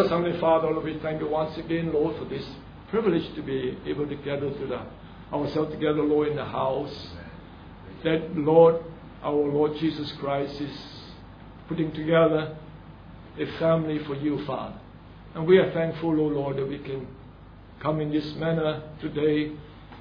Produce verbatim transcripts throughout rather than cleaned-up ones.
Gracious Heavenly Father, Lord, we thank you once again, Lord, for this privilege to be able to gather to the, ourselves together, Lord, in the house. That, Lord, our Lord Jesus Christ is putting together a family for you, Father. And we are thankful, O Lord, that we can come in this manner today,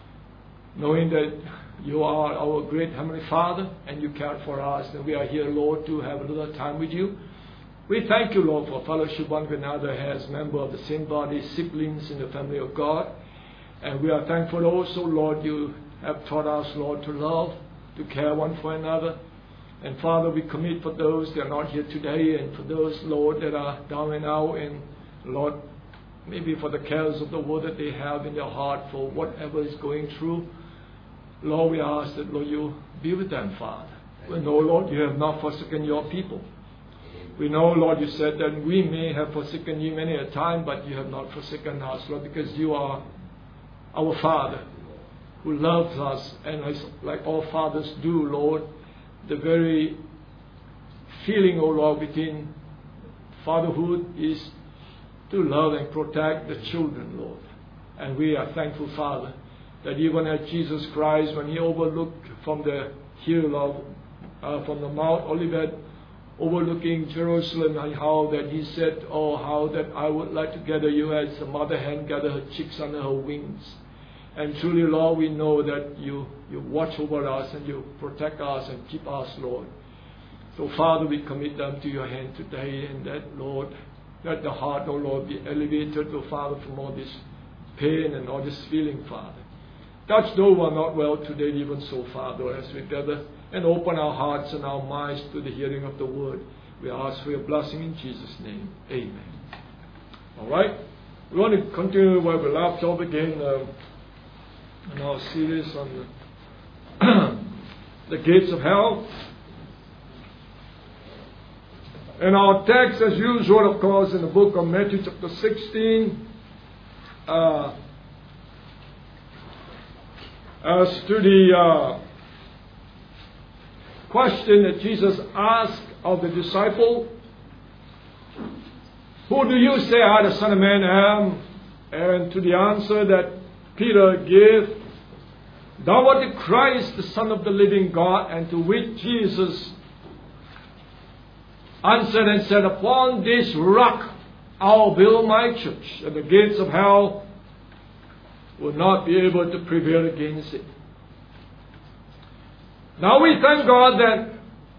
knowing that you are our great Heavenly Father and you care for us. And we are here, Lord, to have a little time with you. We thank you, Lord, for fellowship one with another as members of the same body, siblings in the family of God. And we are thankful also, Lord, you have taught us, Lord, to love, to care one for another. And Father, we commit for those that are not here today and for those, Lord, that are down and out, and Lord, maybe for the cares of the world that they have in their heart for whatever is going through. Lord, we ask that, Lord, you be with them, Father. We know, Lord, you have not forsaken your people. We know, Lord, you said that we may have forsaken you many a time, but you have not forsaken us, Lord, because you are our Father who loves us. And like all fathers do, Lord, the very feeling, oh Lord, within fatherhood is to love and protect the children, Lord. And we are thankful, Father, that even as Jesus Christ, when he overlooked from the hill of, uh, from the Mount Olivet, overlooking Jerusalem, and how that he said, oh, how that I would like to gather you as a mother hen gather her chicks under her wings. And truly, Lord, we know that you, you watch over us and you protect us and keep us, Lord. So, Father, we commit them to your hand today, and that, Lord, let the heart, oh Lord, be elevated, oh Father, from all this pain and all this feeling, Father. Touch those who are not well today, even so, Father, as we gather and open our hearts and our minds to the hearing of the word. We ask for your blessing in Jesus' name. Amen. All right. We want to continue where we left off again uh, in our series on the, the gates of hell. And our text, as usual, of course, in the book of Matthew chapter sixteen, uh, as to the uh, question that Jesus asked of the disciple, who do you say I, the Son of Man, am? And to the answer that Peter gave, thou art the Christ, the Son of the living God. And to which Jesus answered and said, upon this rock I'll build my church, and the gates of hell will not be able to prevail against it. Now we thank God that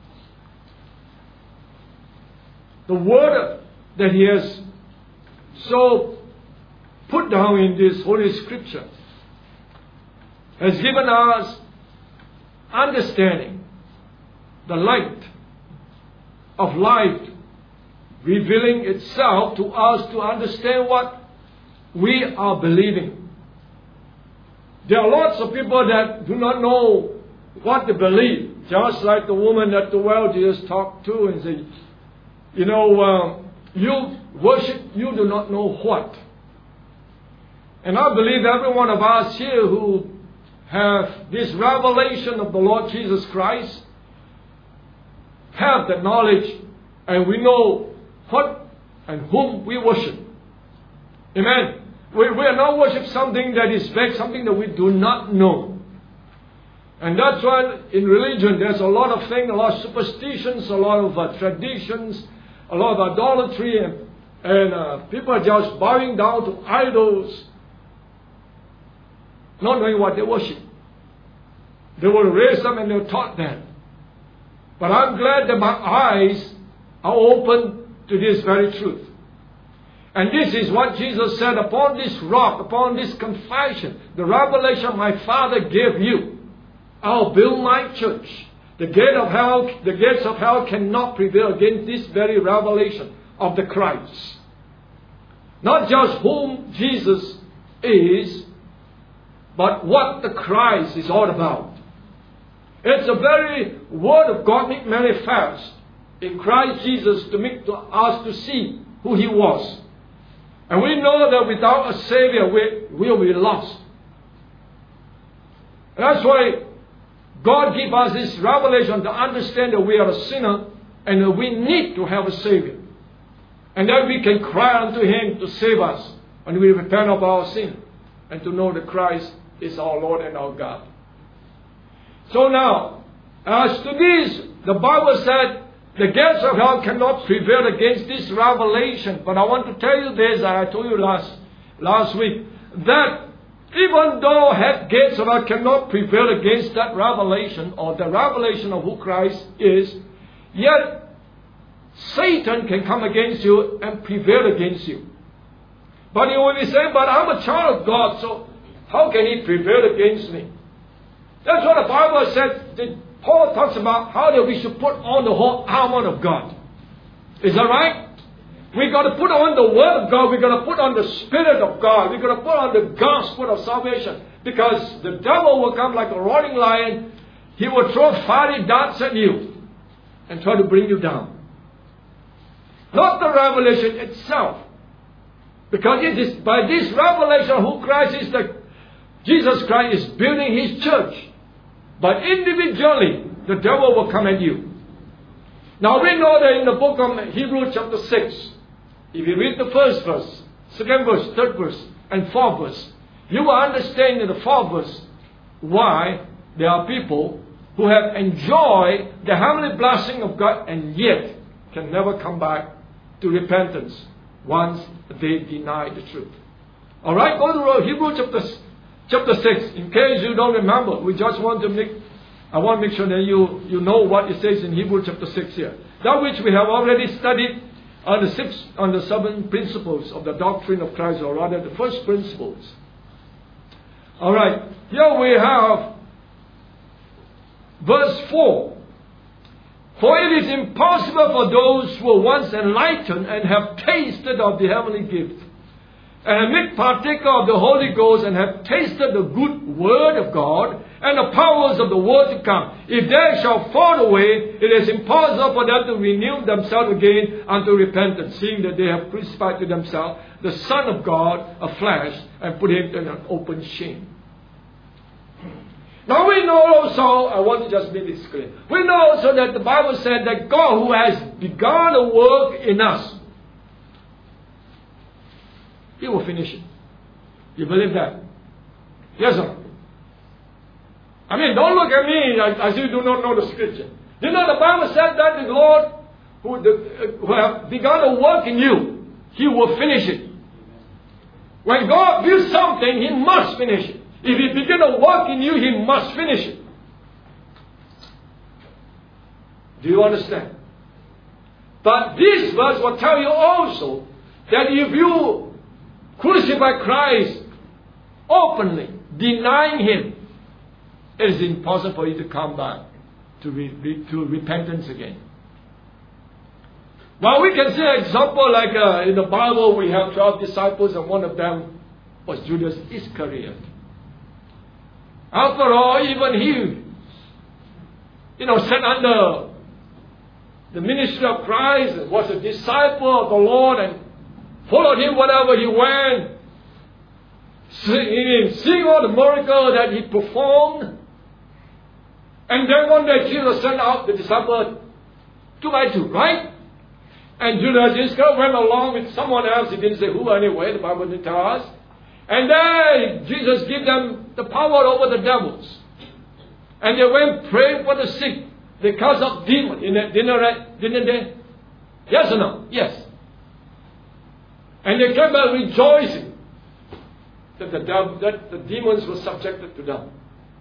the word that He has so put down in this Holy Scripture has given us understanding, the light of light revealing itself to us to understand what we are believing. There are lots of people that do not know what to believe. Just like the woman at the well Jesus talked to and said, you know, um, you worship, you do not know what. And I believe every one of us here who have this revelation of the Lord Jesus Christ have the knowledge, and we know what and whom we worship. Amen. We, we are not worship something that is vague, something that we do not know. And that's why in religion there's a lot of things, a lot of superstitions, a lot of uh, traditions, a lot of idolatry, and, and uh, people are just bowing down to idols, not knowing what they worship. They will raise them and they'll taught them. But I'm glad that my eyes are open to this very truth. And this is what Jesus said, upon this rock, upon this confession, the revelation my Father gave you, I'll build my church. The gate of hell, the gates of hell cannot prevail against this very revelation of the Christ. Not just whom Jesus is, but what the Christ is all about. It's a very word of God made manifest in Christ Jesus to make to us to see who He was. And we know that without a Savior, we will be lost. And that's why God gives us this revelation to understand that we are a sinner and that we need to have a Savior. And that we can cry unto Him to save us when we repent of our sin and to know that Christ is our Lord and our God. So now, as to this, the Bible said the gates of hell cannot prevail against this revelation. But I want to tell you this, I told you last, last week, that even though head gates of hell cannot prevail against that revelation or the revelation of who Christ is, yet Satan can come against you and prevail against you. But you will be saying, but I'm a child of God, so how can he prevail against me? That's what the Bible said. Paul talks about how that we should put on the whole armor of God. Is that right? We've got to put on the Word of God. We've got to put on the Spirit of God. We've got to put on the gospel of salvation. Because the devil will come like a roaring lion. He will throw fiery darts at you and try to bring you down. Not the revelation itself. Because it is by this revelation of who Christ is, that Jesus Christ is building His church. But individually, the devil will come at you. Now we know that in the book of Hebrews chapter six, if you read the first verse, second verse, third verse, and fourth verse, you will understand in the fourth verse why there are people who have enjoyed the heavenly blessing of God and yet can never come back to repentance once they deny the truth. Alright, go to Hebrews chapter, chapter six. In case you don't remember, we just want to make, I want to make sure that you, you know what it says in Hebrews chapter six here. That which we have already studied on the six, on the seven principles of the doctrine of Christ, or rather the first principles. Alright, here we have verse four. For it is impossible for those who were once enlightened and have tasted of the heavenly gift, and make partaker of the Holy Ghost, and have tasted the good word of God, and the powers of the world to come. If they shall fall away, it is impossible for them to renew themselves again unto repentance, seeing that they have crucified to themselves the Son of God afresh, and put Him in an open shame. Now we know also, I want to just make this clear, we know also that the Bible said that God, who has begun a work in us, He will finish it. You believe that? Yes or no? I mean, don't look at me as you do not know the Scripture. You know the Bible said that the Lord, who, the, who have begun a work in you, He will finish it. When God builds something, He must finish it. If He begins a work in you, He must finish it. Do you understand? But this verse will tell you also that if you crucify Christ openly, denying Him, it is impossible for you to come back to, re- re- to repentance again. Well, we can see an example like uh, in the Bible we have twelve disciples, and one of them was Judas Iscariot. After all, even he, you know, sat under the ministry of Christ, was a disciple of the Lord, and followed Him wherever He went, seeing, seeing all the miracles that He performed. And then one day Jesus sent out the disciples two by two, right? And Judas Iscariot went along with someone else. He didn't say who anyway, the Bible didn't tell us. And then Jesus gave them the power over the devils. And they went praying for the sick. They cast out demons. Didn't they? Yes or no? Yes. And they came back rejoicing that the, devil, that the demons were subjected to them.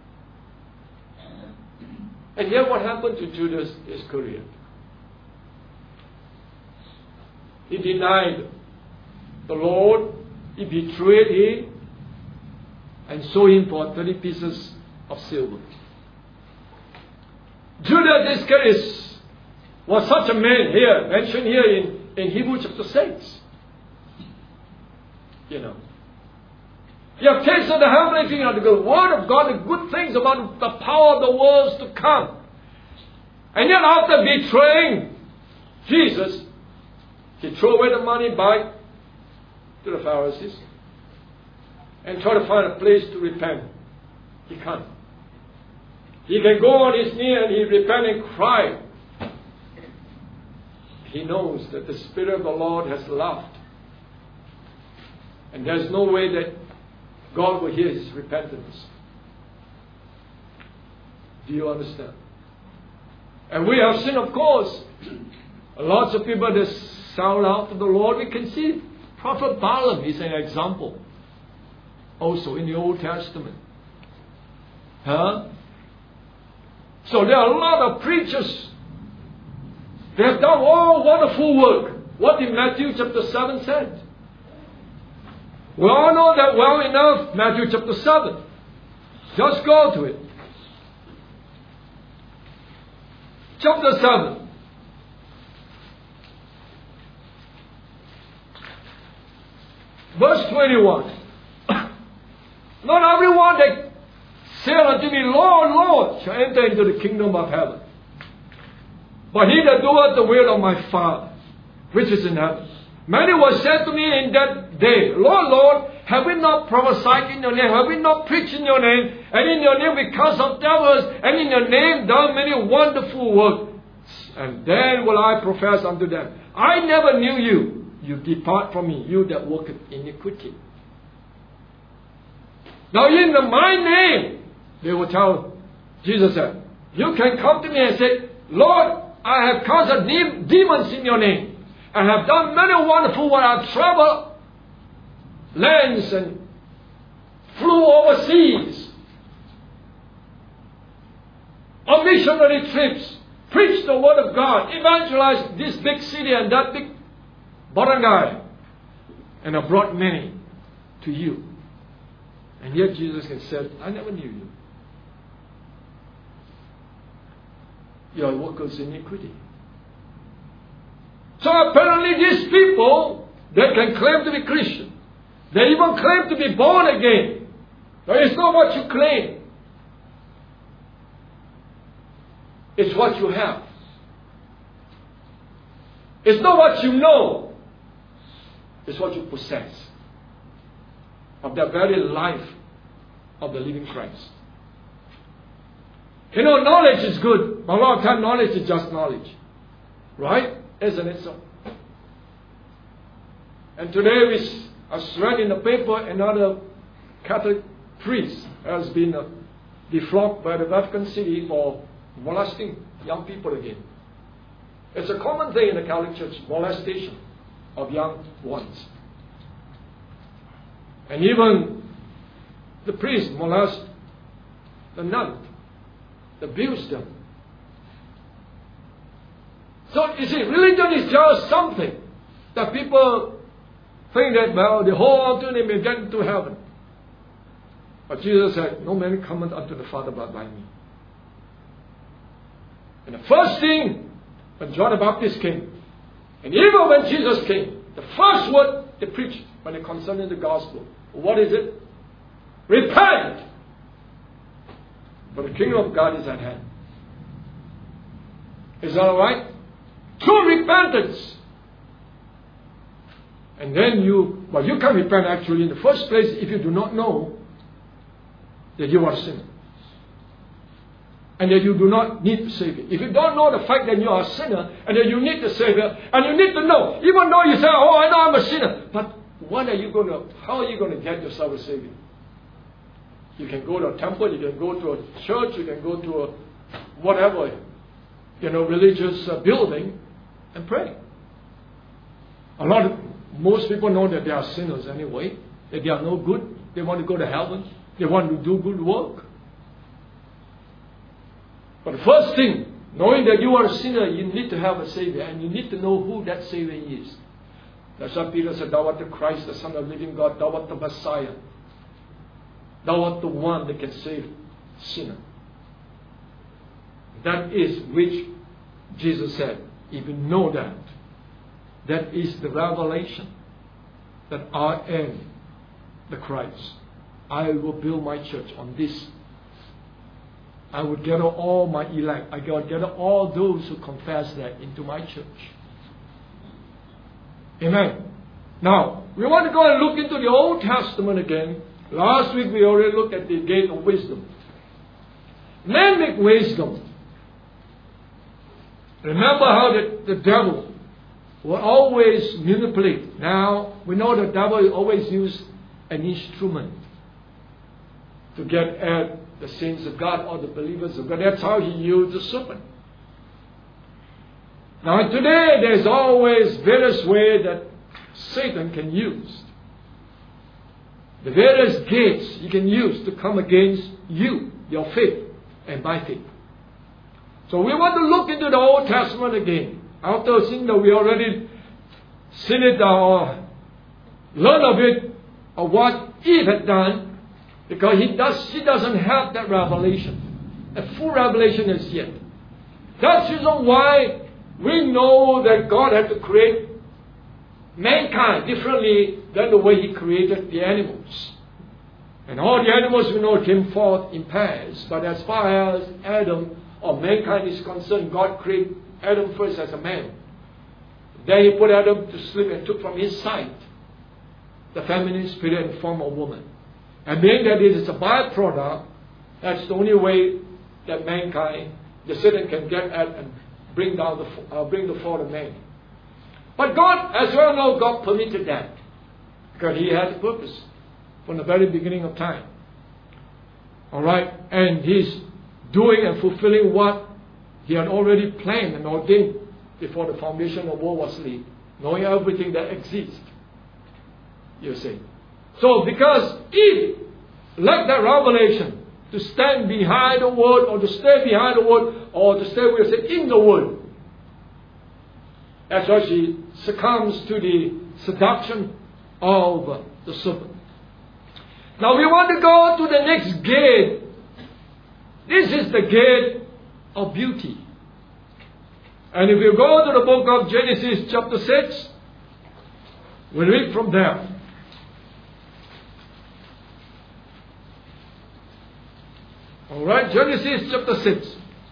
And yet what happened to Judas Iscariot? He denied the Lord. He betrayed Him and sold Him for thirty pieces of silver. Judas Iscariot was such a man here, mentioned here in, in Hebrews chapter six. You know. You have tasted the heavenly thing, the good word of God, the good things about the power of the worlds to come. And yet after betraying Jesus, he threw away the money back to the Pharisees and try to find a place to repent. He can't. He can go on his knee and he repent and cry. he knows that the Spirit of the Lord has left. And there's no way that God will hear his repentance. Do you understand? And we have seen, of course, lots of people that sound out to the Lord. We can see Prophet Balaam is an example. Also in the Old Testament. Huh? So there are a lot of preachers. They have done all wonderful work. What did Matthew chapter seven said? We all know that well enough. Matthew chapter seven. Just go to it. Chapter seven. Verse twenty-one. Not everyone that saith unto me, Lord, Lord, shall enter into the kingdom of heaven, but he that doeth the will of my Father, which is in heaven. Many will say to me in that day, Lord, Lord, have we not prophesied in your name? Have we not preached in your name? And in your name we cast out devils, and in your name done many wonderful works. And then will I profess unto them, I never knew you. You depart from me, you that work iniquity. Now in the, my name, they will tell, Jesus said, you can come to me and say, Lord, I have cast out de- demons in your name. I have done many wonderful works. I have traveled lands and flew overseas on missionary trips, preached the word of God, evangelized this big city and that big barangay, and I brought many to you. And yet Jesus has said, I never knew you. You are workers in iniquity. So apparently these people, they can claim to be Christian. They even claim to be born again. But it's not what you claim. It's what you have. It's not what you know. It's what you possess. Of the very life of the living Christ. You know, knowledge is good. But a lot of time knowledge is just knowledge. Right? Isn't it so? And today we as read in the paper, another Catholic priest has been uh, deflocked by the Vatican City for molesting young people again. It's a common thing in the Catholic Church, molestation of young ones. And even the priest molest the nun, abuse them. So you see, religion is just something that people think that, well, they hold on to and they may get into heaven. But Jesus said, no man cometh unto the Father but by me. And the first thing, when John the Baptist came, and even when Jesus came, the first word they preached when they concerning the gospel, what is it? Repent! For the kingdom of God is at hand. Is that alright? True repentance. And then you, well, you can repent actually in the first place if you do not know that you are a sinner. And that you do not need a Savior. If you don't know the fact that you are a sinner and that you need the Savior, and you need to know, even though you say, oh, I know I'm a sinner, but what are you going to, how are you going to get yourself a Savior? You can go to a temple, you can go to a church, you can go to a whatever, you know, religious uh, building and pray. A lot of, most people know that they are sinners anyway, that they are no good, they want to go to heaven, they want to do good work. But the first thing, knowing that you are a sinner, you need to have a Savior, and you need to know who that Savior is. That's why Peter said, thou art the Christ, the Son of the living God, thou art the Messiah. Thou art the one that can save sinner. That is which Jesus said, if you know that, that is the revelation that I am the Christ. I will build my church on this. I will gather all my elect. I will gather all those who confess that into my church. Amen. Now, we want to go and look into the Old Testament again. Last week we already looked at the gate of wisdom. Man make wisdom. Remember how the, the devil will always manipulate. Now, we know the devil always uses an instrument to get at the saints of God or the believers of God. That's how he used the serpent. Now, today, there's always various ways that Satan can use. The various gates he can use to come against you, your faith, and my faith. So we want to look into the Old Testament again. After seeing that we already seen it or learned of it, of what Eve had done, because he does, she doesn't have that revelation. A full revelation as yet. That's the reason why we know that God had to create mankind differently than the way he created the animals. And all the animals we know came forth in pairs. But as far as Adam or mankind is concerned, God created Adam first as a man. Then he put Adam to sleep and took from his side the feminine spirit and form of woman. And being that it is a byproduct, that's the only way that mankind, the Satan, can get at and bring down the uh, bring the fall of man. But God, as well know, God permitted that because He had a purpose from the very beginning of time. All right, and He's doing and fulfilling what He had already planned and ordained before the foundation of the world was laid, knowing everything that exists. You see, so because Eve lacked that revelation to stand behind the word, or to stay behind the word, or to stay, we say, in the word. That's why she succumbs to the seduction of the serpent. Now we want to go to the next gate. This is the gate of beauty. And if you go to the book of Genesis chapter six, we read from there. Alright, Genesis chapter six.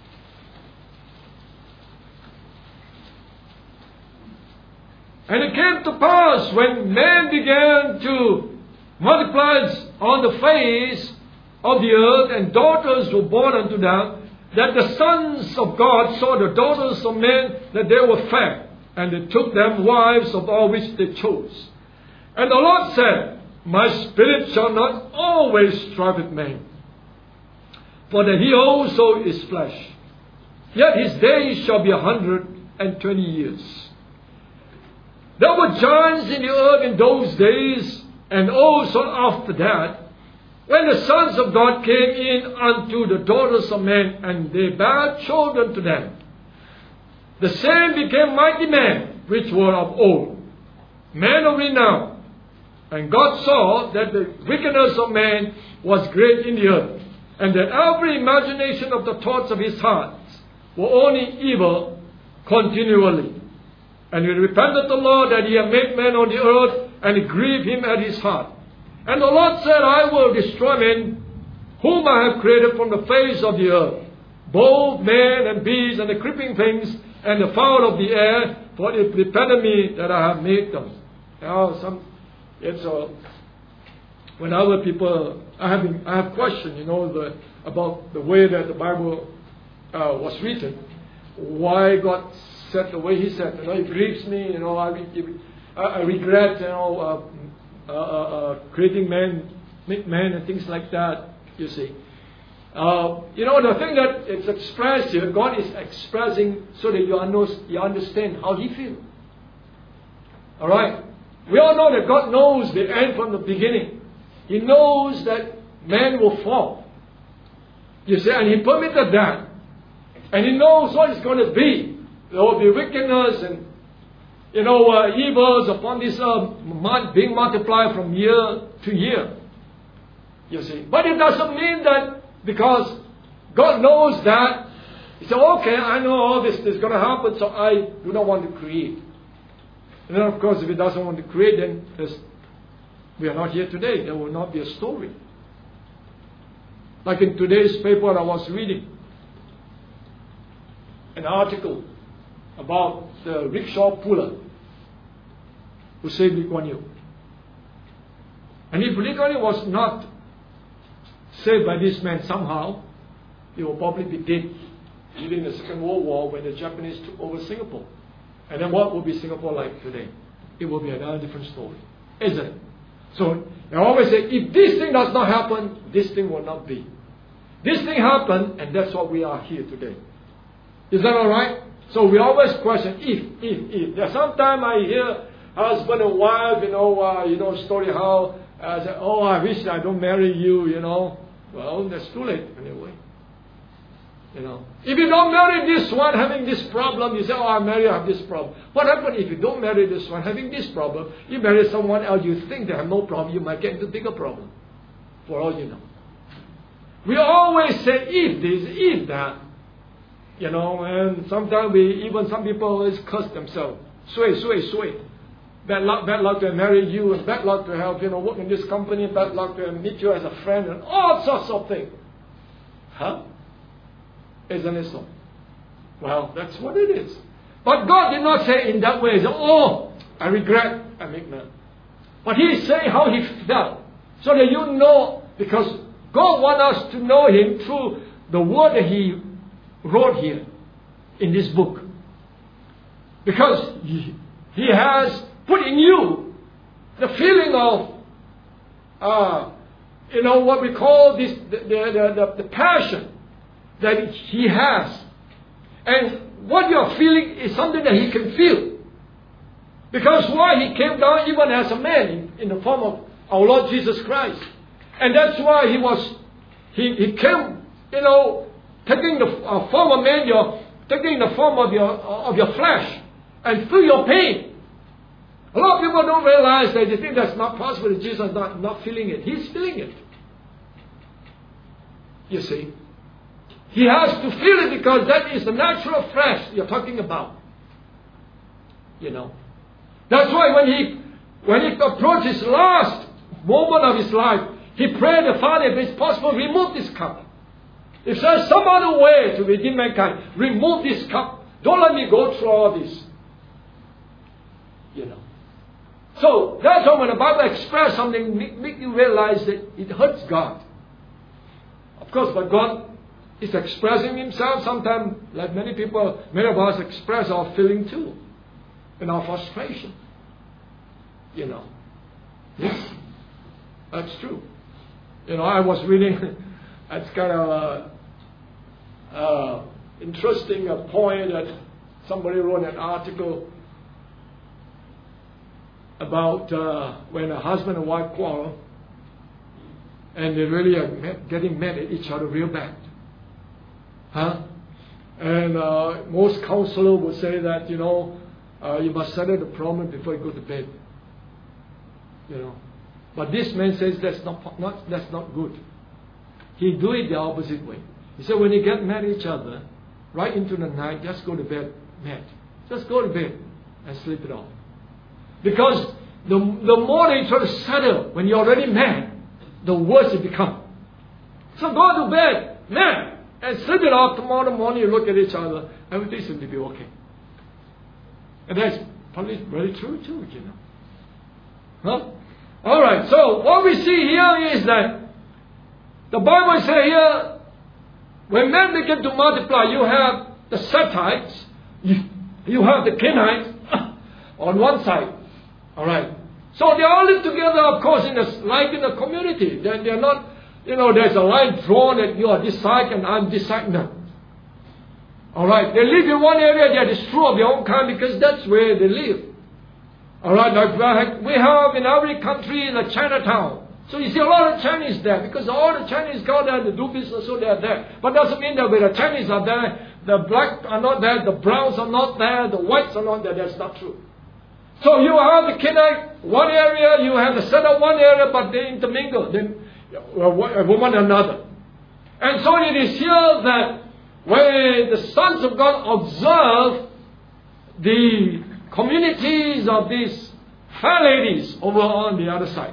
And it came to pass when man began to multiply on the face of the earth, and daughters were born unto them, that the sons of God saw the daughters of men, that they were fair, and they took them wives of all which they chose. And the Lord said, My spirit shall not always strive with man, for that he also is flesh. Yet his days shall be a hundred and twenty years. There were giants in the earth in those days, and also after that, when the sons of God came in unto the daughters of men, and they bare children to them. The same became mighty men, which were of old, men of renown. And God saw that the wickedness of man was great in the earth, and that every imagination of the thoughts of his heart were only evil continually. And he repented the Lord that he had made man on the earth, and it grieved him at his heart. And the Lord said, I will destroy men whom I have created from the face of the earth, both man and beast, and the creeping things, and the fowl of the air, for it repented me that I have made them. Now, some, it's a, whenever people, I have, been, I have questioned, you know, the, about the way that the Bible uh, was written, why God said the way He said. You know, it grieves me. You know, I, I, I regret, you know, uh, uh, uh, creating man, man, and things like that. You see, uh, you know, the thing that it's expressed here, God is expressing so that you, under, you understand how He feels. All right, we all know that God knows the end from the beginning. He knows that man will fall. You see, and He permitted that, and He knows what it's going to be. There will be wickedness and, you know, uh, evils upon this earth being multiplied from year to year. You see. But it doesn't mean that because God knows that, He said, okay, I know all this is going to happen, so I do not want to create. And then, of course, if He doesn't want to create, then we are not here today. There will not be a story. Like in today's paper, I was reading an article about the rickshaw puller who saved Lee Kuan Yew. And if Lee Kuan Yew was not saved by this man somehow, he will probably be dead during the Second World War when the Japanese took over Singapore. And then what will be Singapore like today? It will be another different story, isn't it? So I always say, if this thing does not happen, this thing will not be. This thing happened, and that's what we are here today. Is that all right? So we always question if, if, if. There's sometimes I hear husband and wife, you know, uh, you know, story how I say, oh, I wish I don't marry you, you know. Well, that's too late anyway. You know, if you don't marry this one having this problem, you say, oh, I marry, I have this problem. What happens if you don't marry this one having this problem? You marry someone else, you think they have no problem, you might get into a bigger problem. For all you know. We always say if this, if that. You know, and sometimes we, even some people always curse themselves. Sway, sway, sway. Bad luck, bad luck to marry you, and bad luck to have, you know, work in this company, bad luck to meet you as a friend, and all sorts of things. Huh? Isn't it so? Well, that's what it is. But God did not say in that way, he said, oh, I regret I make man. But He is saying how He felt. So that you know, because God wants us to know Him through the word that He wrote here in this book. Because He, he has put in you the feeling of, uh, you know, what we call this, the, the, the, the passion that He has. And what you're feeling is something that He can feel. Because why? He came down even as a man in, in the form of our Lord Jesus Christ. And that's why He was, He, he came, you know, taking the uh, form of man, you're taking the form of your, uh, of your flesh and feel your pain. A lot of people don't realize that they think that's not possible. Jesus is not, not feeling it. He's feeling it. You see. He has to feel it because that is the natural flesh you're talking about. You know. That's why when he when he approached his last moment of his life, he prayed the Father, if it's possible, remove this cup. If there's some other way to redeem mankind, remove this cup. Don't let me go through all this. You know. So that's why when the Bible expresses something, make, make you realize that it hurts God. Of course, but God is expressing Himself. Sometimes, like many people, many of us express our feeling too, in our frustration. You know. Yes, that's true. You know, I was reading, that's kind of a, a interesting a point that somebody wrote an article about uh, when a husband and wife quarrel, and they really are met, getting mad at each other real bad. Huh? And uh, most counselors would say that, you know, uh, you must settle the problem before you go to bed. You know. But this man says that's not, not, that's not good. He do it the opposite way. He said when you get mad at each other, right into the night, just go to bed mad. Just go to bed and sleep it off. Because the, the more you try to settle when you're already mad, the worse it becomes. So go to bed mad and sleep it off. Tomorrow morning you look at each other, everything seems to be okay. And that's probably very true too, you know. Huh? Alright, so what we see here is that the Bible says here, when men begin to multiply, you have the Setites, you, you have the Kenites on one side. Alright. So they all live together, of course, in a, like in a community. They're, they're not, you know, there's a line drawn that you are this side and I'm this side. No. Alright. They live in one area, they are true of their own kind because that's where they live. Alright, like we have in every country in a Chinatown. So you see a lot of Chinese there because all the Chinese go there to do business, so they are there. But doesn't mean that when the Chinese are there, the black are not there, the browns are not there, the whites are not there. That's not true. So you have the Kenite one area, you have the Settle one area, but they intermingle then uh, one another. And so it is here that when the sons of God observe the communities of these fair ladies over on the other side,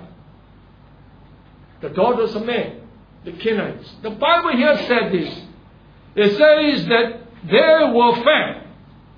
the daughters of men, the Kenites. The Bible here said this. It says that they were fair.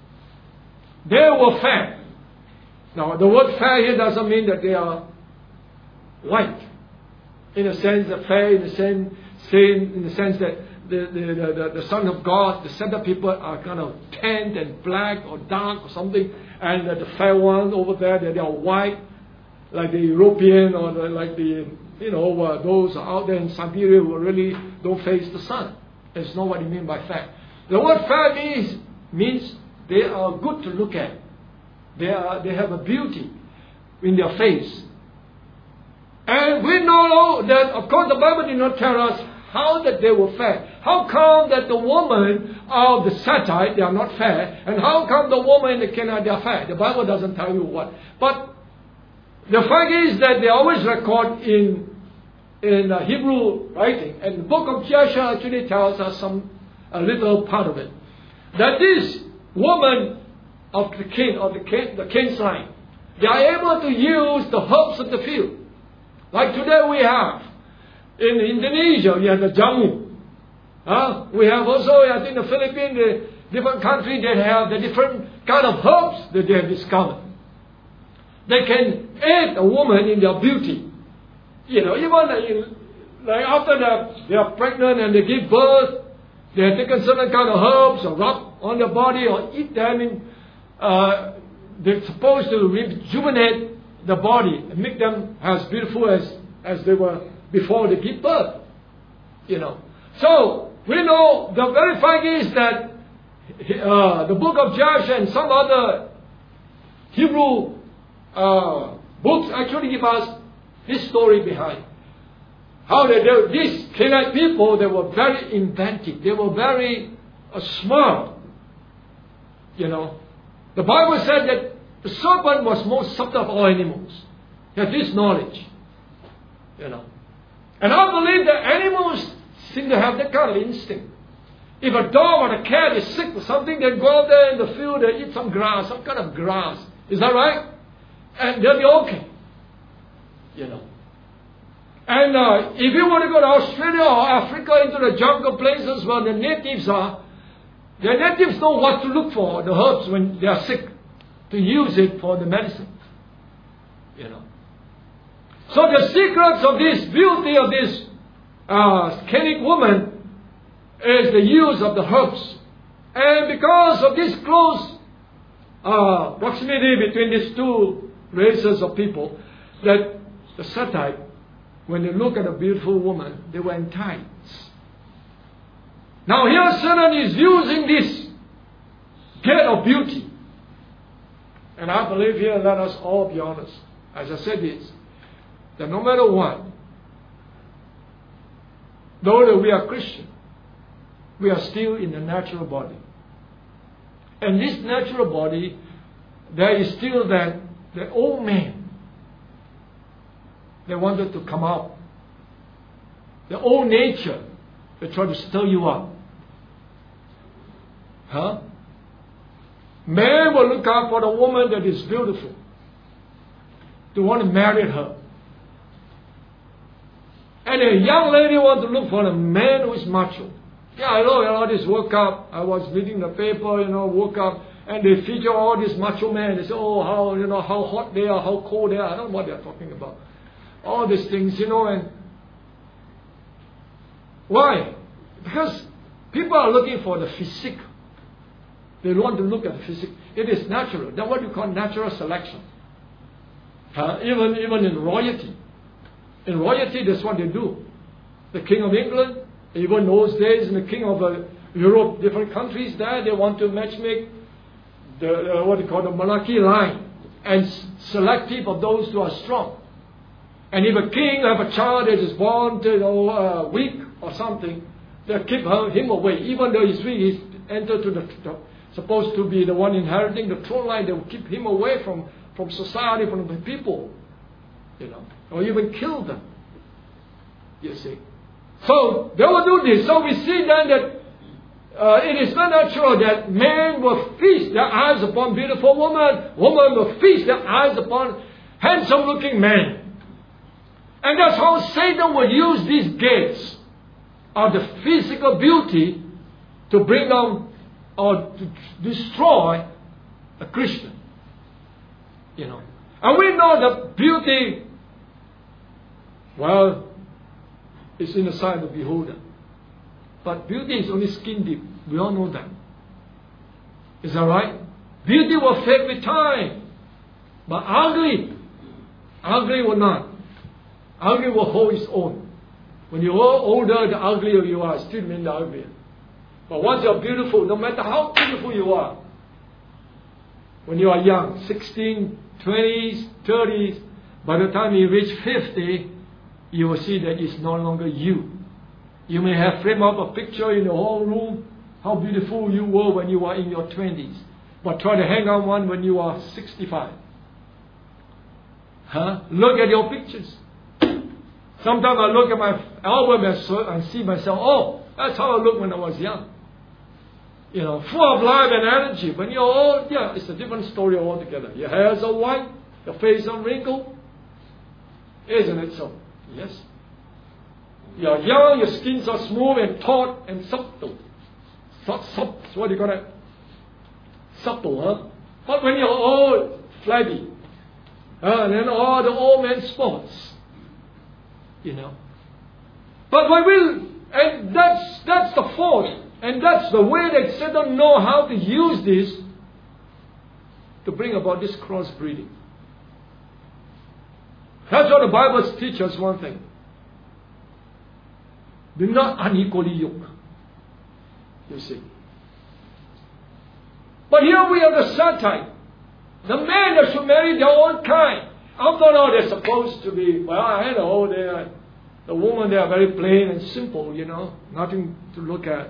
They were fair. Now, the word fair here doesn't mean that they are white. In a sense, fair in the same, same in the sense that the, the, the, the Son of God, the center people are kind of tanned and black or dark or something, and uh, the fair ones over there, they, they are white, like the European or the, like the, you know, uh, those out there in Siberia who really don't face the sun. That's not what you mean by fair. The word fair means, means they are good to look at. They, are, they have a beauty in their face. And we know that, of course, the Bible did not tell us how that they were fair. How come that the woman of the Sattite, they are not fair, and how come the woman in the Canaanite, they are fair? The Bible doesn't tell you what. But the fact is that they always record in, in uh, Hebrew writing, and the book of Joshua actually tells us some, a little part of it, that this woman of the king, of the king, the king's line, they are able to use the herbs of the field. Like today we have. In Indonesia, we have the jamu. Uh, we have also, I think, the Philippines, the different countries, they have the different kind of herbs that they have discovered. They can aid a woman in their beauty. You know, even in, like after they are pregnant and they give birth, they have taken certain kind of herbs or rub on their body or eat them. In, uh, they're supposed to rejuvenate the body and make them as beautiful as, as they were before they give birth. You know. So, we know the very fact is that uh, the book of Joshua and some other Hebrew uh, books actually give us this story behind. How they, they, these Canaanite people, they were very inventive. They were very uh, smart. You know. The Bible said that the serpent was most subtle of all animals. He had this knowledge. You know. And I believe that animals seem to have that kind of instinct. If a dog or a cat is sick or something, they go out there in the field and eat some grass, some kind of grass. Is that right? And they'll be okay. You know. And uh, if you want to go to Australia or Africa into the jungle places where the natives are, the natives know what to look for, the herbs when they are sick, to use it for the medicine. You know. So the secrets of this beauty of this uh, Canaanite woman is the use of the herbs. And because of this close uh, proximity between these two races of people, that the Sattite, when they look at a beautiful woman, they were enticed. Now here Satan is using this gate of beauty. And I believe here, let us all be honest. As I said this, that no matter what, though that we are Christian, we are still in the natural body. And this natural body, there is still that, that old man. They wanted to come out. The old nature, they try to stir you up. Huh? Man will look out for the woman that is beautiful. To want to marry her. And a young lady wants to look for a man who is macho. Yeah, I know, all this World Cup. I was reading the paper, you know, World Cup, and they feature all these macho men. They say, oh, how, you know, how hot they are, how cold they are. I don't know what they're talking about. All these things, you know, and why? Because people are looking for the physique. They want to look at the physique. It is natural. That's what you call natural selection. Uh, even, even in royalty. In royalty, that's what they do. The King of England, even those days, and the King of uh, Europe, different countries there, they want to matchmake the, uh, what they call the monarchy line and s- select people of those who are strong. And if a king have a child that is born, you know, uh, weak or something, they'll keep her, him away. Even though he's weak, he's entered to the, the, supposed to be the one inheriting the throne line, they will keep him away from, from society, from the people. You know, or even kill them. You see. So, they will do this. So we see then that uh, it is not natural that man will feast their eyes upon beautiful woman, woman will feast their eyes upon handsome looking man. And that's how Satan will use these gates of the physical beauty to bring down or to destroy a Christian. You know. And we know that beauty, well, is in the sight of the beholder. But beauty is only skin deep. We all know that. Is that right? Beauty will fade with time. But ugly, ugly will not. Ugly will hold its own. When you're older, the uglier you are, still remain the uglier. But once you're beautiful, no matter how beautiful you are, when you are young, sixteen, twenties, thirties, by the time you reach fifty, you will see that it's no longer you. You may have framed up a picture in the whole room, how beautiful you were when you were in your twenties. But try to hang on one when you are sixty-five. Huh? Look at your pictures. Sometimes I look at my album and see myself, oh, that's how I looked when I was young. You know, full of life and energy. When you're old, yeah, it's a different story altogether. Your hairs are white, your face is wrinkled. Isn't it so? Yes. You're young, your skins are smooth and taut and subtle. Sub, sub, what do you call it? Supple, huh? But when you're old, flabby. Uh, and then all the old man spots. You know. But when we, and that's, that's the fault. And that's the way that Satan know how to use this to bring about this crossbreeding. That's what the Bible teaches us one thing. Do not unequally yoke. You see. But here we have the satire. The men that should marry their own kind. After all, they're supposed to be, well, I know, they are, the women, they are very plain and simple, you know. Nothing to look at.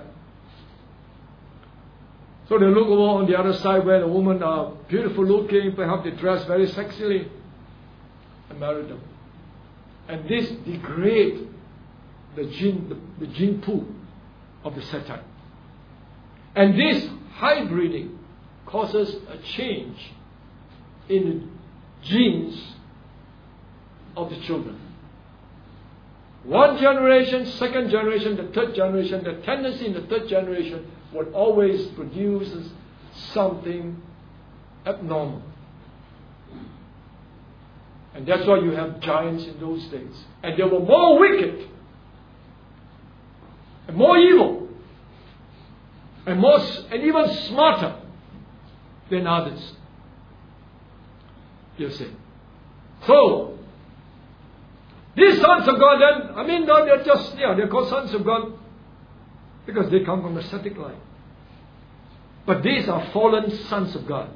So they look over on the other side where the women are beautiful looking, perhaps they dress very sexily, and marry them. And this degrades the gene, the, the gene pool of the satire. And this hybriding causes a change in the genes of the children. One generation, second generation, the third generation, the tendency in the third generation would always produce something abnormal. And that's why you have giants in those days. And they were more wicked, and more evil, and more, and even smarter than others. You see. So, these sons of God, then, I mean, no, they're just, yeah, they're called sons of God because they come from the Semitic line. But these are fallen sons of God.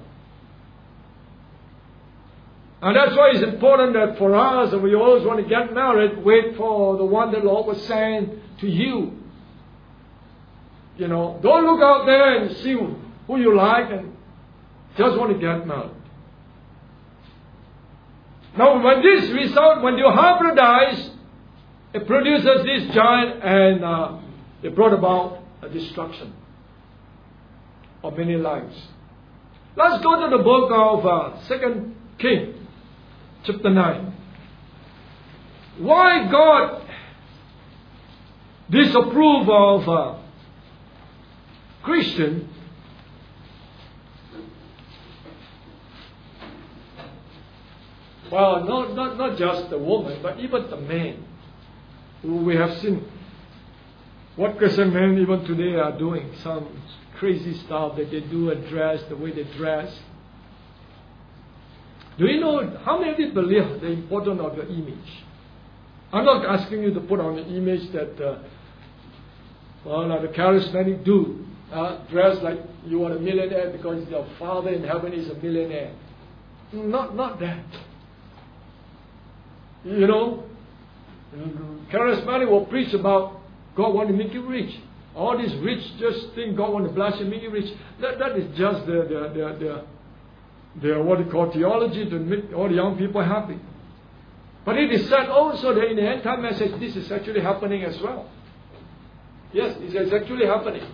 And that's why it's important that for us, and we always want to get married, wait for the one that the Lord was saying to you. You know, don't look out there and see who you like and just want to get married. Now, when this result, when you hybridize, it produces this giant, and uh, it brought about a destruction of many lives. Let's go to the book of uh, Second Kings, chapter nine. Why God disapprove of uh, Christian? Well, not, not, not just the woman, but even the man. Who we have seen what Christian men even today are doing. Some crazy stuff that they do and dress, the way they dress. Do you know how many people believe the importance of your image? I'm not asking you to put on the image that, uh, well, like the charismatic dude, uh, dress like you are a millionaire because your father in heaven is a millionaire. Not, not that. You know, charismatic will preach about God want to make you rich. All these rich just think God want to bless you, make you rich. That that is just the the the, the, the what they call theology to make all the young people happy. But it is said also that in the end time message, this is actually happening as well. Yes, it is actually happening.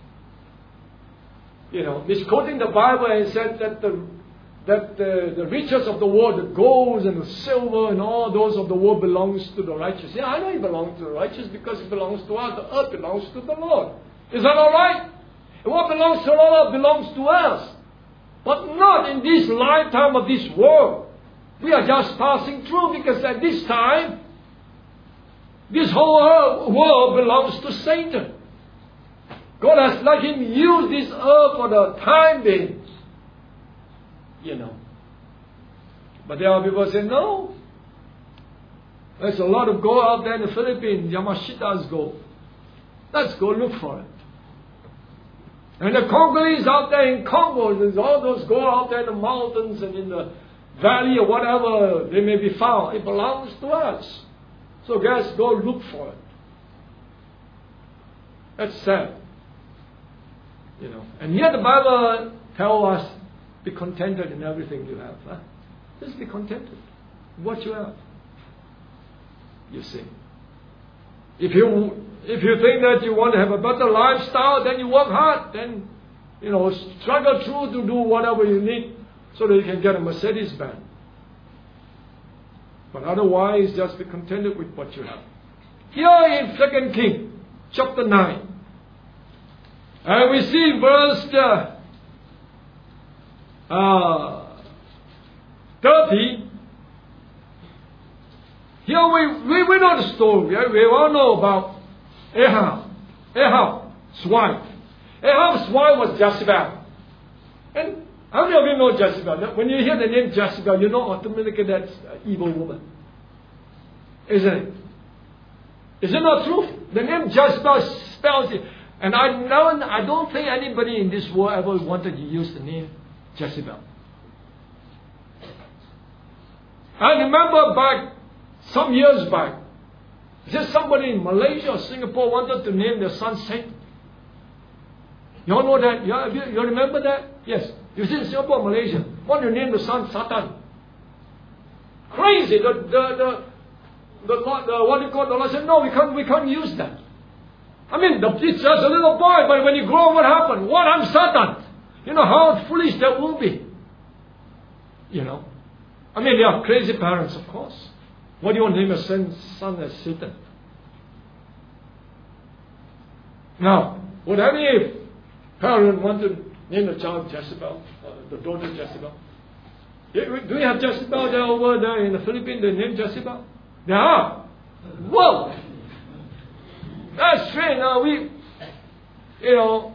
You know, misquoting the Bible and said that the that the, the riches of the world, the gold and the silver and all those of the world belongs to the righteous. Yeah, I know it belongs to the righteous because it belongs to us. The earth belongs to the Lord. Is that all right? And what belongs to the Lord belongs to us. But not in this lifetime of this world. We are just passing through because at this time, this whole world belongs to Satan. God has let him use this earth for the time being. You know. But there are people who say, no. There's a lot of gold out there in the Philippines. Yamashita's gold. Let's go look for it. And the Congolese out there in Congo, there's all those gold out there in the mountains and in the valley or whatever they may be found. It belongs to us. So guys, go look for it. That's sad. You know. And yet the Bible tells us, be contented in everything you have. Huh? Just be contented in what you have. You see. If you if you think that you want to have a better lifestyle, then you work hard. Then, you know, struggle through to do whatever you need so that you can get a Mercedes Benz. But otherwise, just be contented with what you have. Here in Second Kings, chapter nine, and we see verse uh, uh, thirty. Here we, we, we know the story. Right? We all know about Ahab, Ahab's wife. Ahab's wife was Jezebel. And how many of you know Jezebel? When you hear the name Jezebel, you know automatically that's an evil woman. Isn't it? Is it not true? The name Jezebel spells it. And I, know, I don't think anybody in this world ever wanted to use the name Jezebel. I remember back some years back, just somebody in Malaysia or Singapore wanted to name their son Satan. You all know that? You, you, you remember that? Yes. You see in Singapore or Malaysia, want to name the son Satan. Crazy. The, the, the, the, the, what do you call it? The Lord said, no, we can't, we can't use that. I mean, the, it's just a little boy, but when you grow up, what happened? What? I'm Satan. You know how foolish that will be. You know. I mean, they are crazy parents, of course. What do you want to name a son, son as Satan? Now, would any parent want to name the child Jezebel, uh, the daughter Jezebel? Do we have Jezebel there over there in the Philippines? They name Jezebel? There are. Whoa! That's strange. Now we, you know,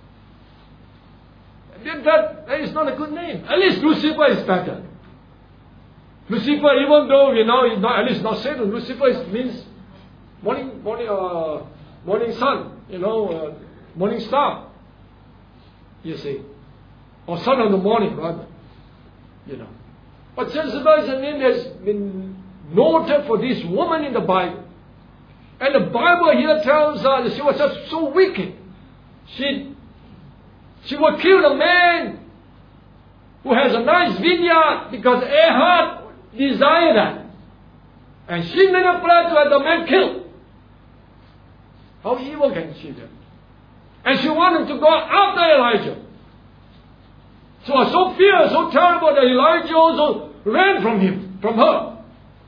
that, that is not a good name. At least Lucifer is better. Lucifer, even though you know he's not, at least not Satan, Lucifer is, means morning, morning, uh, morning sun. You know, uh, morning star. You see, or son of the morning, rather. You know, but Jezebel is a name that has been noted for this woman in the Bible, and the Bible here tells us that she was just so wicked. She, she would kill a man who has a nice vineyard because Ahab desire that. And she made a plan to have the man killed. How evil can she be? And she wanted to go after Elijah. So was so fierce, so terrible that Elijah also ran from him, from her.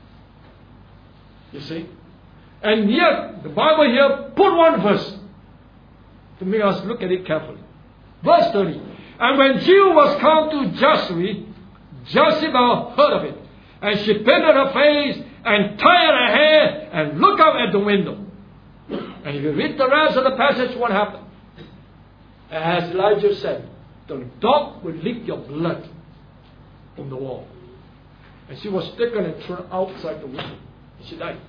You see? And yet, the Bible here put one verse to make us look at it carefully. Verse thirty. And when Jehu was come to Jezreel, Jezebel heard of it. And she painted her face and tied her hair and looked up at the window. And if you read the rest of the passage, what happened? As Elijah said, the dog will lick your blood from the wall. And she was taken and thrown outside the window. And she died.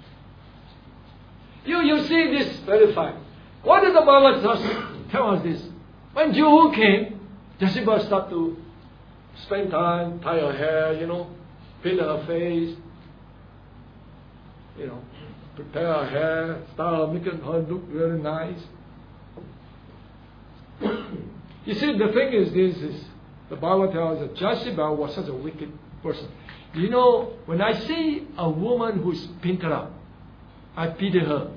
You, you see this verified. What did the Bible tell us this? When Jehu came, Jezebel started to spend time, tie her hair, you know, paint her face, you know, prepare her hair, start making her look very nice. You see, the thing is this, is the Bible tells us that Jezebel was such a wicked person. You know, when I see a woman who's painted up, I pity her.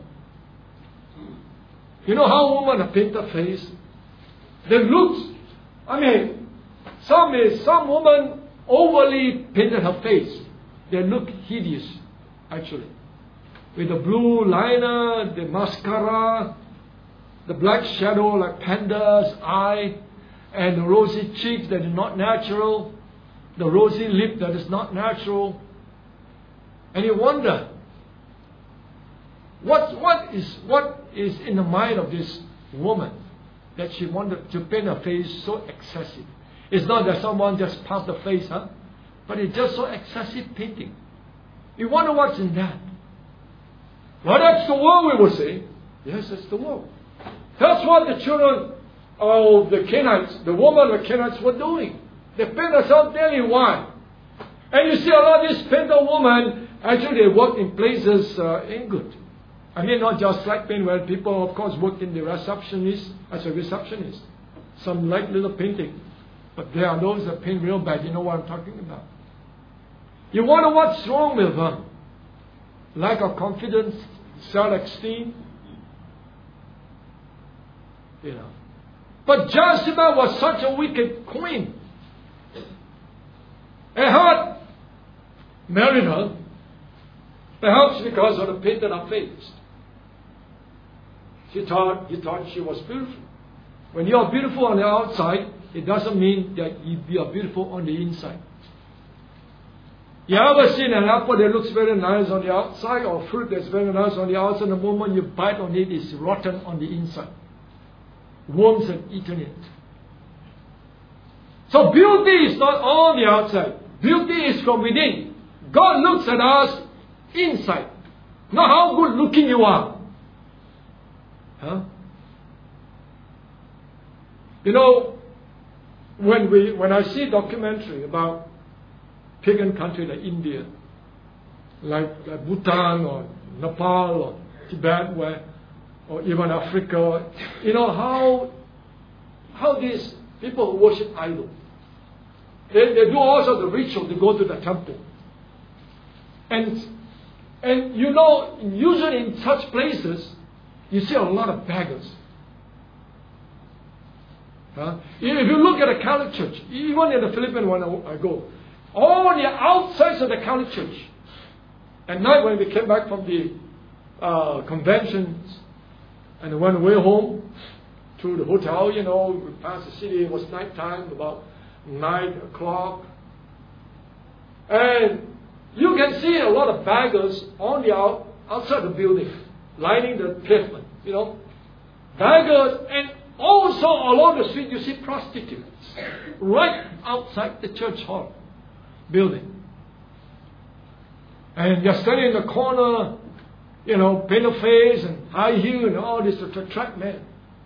You know how a woman a painted face? The looks, I mean, some is, some woman overly painted her face. They look hideous, actually. With the blue liner, the mascara, the black shadow like panda's eye, and the rosy cheeks that is not natural, the rosy lip that is not natural. And you wonder, what, what, is, what is in the mind of this woman? that she wanted to paint her face so excessive. It's not that someone just passed the face, huh? But it's just so excessive painting. You wonder what's in that. Well, that's the world, we will say. Yes, that's the world. That's what the children of the Canaanites, the woman of the Canaanites were doing. They paint themselves daily white. And you see a lot of these painter women, actually they work in places uh, ain't good. I mean, not just like paint where people, of course, work in the receptionist, as a receptionist. Some light little painting. But there are those that paint real bad. You know what I'm talking about. You wonder what's wrong with them. Lack of confidence, self-esteem. You know. But Jezebel was such a wicked queen. And Herod married her, perhaps because of the painted up face. She thought, he thought she was beautiful. When you are beautiful on the outside, it doesn't mean that you are beautiful on the inside. You ever seen an apple that looks very nice on the outside, or fruit that's very nice on the outside, the moment you bite on it, it's rotten on the inside. Worms have eaten it. So beauty is not on the outside. Beauty is from within. God looks at us inside. Not how good looking you are. Huh? You know, when we when I see documentary about pagan country like India, like, like Bhutan or Nepal or Tibet, where, or even Africa, you know how how these people worship idols. They, they do all sorts of rituals to go to the temple. And and you know, usually in such places, you see a lot of beggars. Huh? If you look at a Catholic church, even in the Philippines when I go, all the outsides of the Catholic church. At night when we came back from the uh, conventions and went away home to the hotel, you know, we passed the city, it was night time, about nine o'clock. And you can see a lot of beggars on the out, outside the building, lining the pavement, you know. Beggars, and also along the street you see prostitutes, right outside the church hall building. And you're standing in the corner, you know, painted face and high heel and all this to attract men.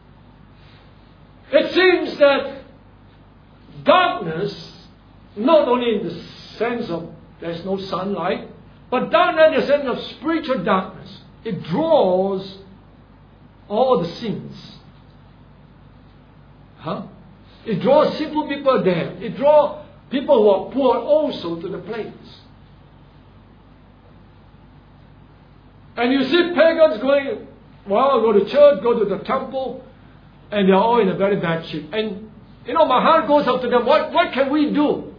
It seems that darkness, not only in the sense of there's no sunlight, but darkness in the sense of spiritual darkness. It draws all the sins. Huh? It draws simple people there. It draws people who are poor also to the place. And you see pagans going, well, go to church, go to the temple, and they're all in a very bad shape. And, you know, my heart goes up to them, what, what can we do?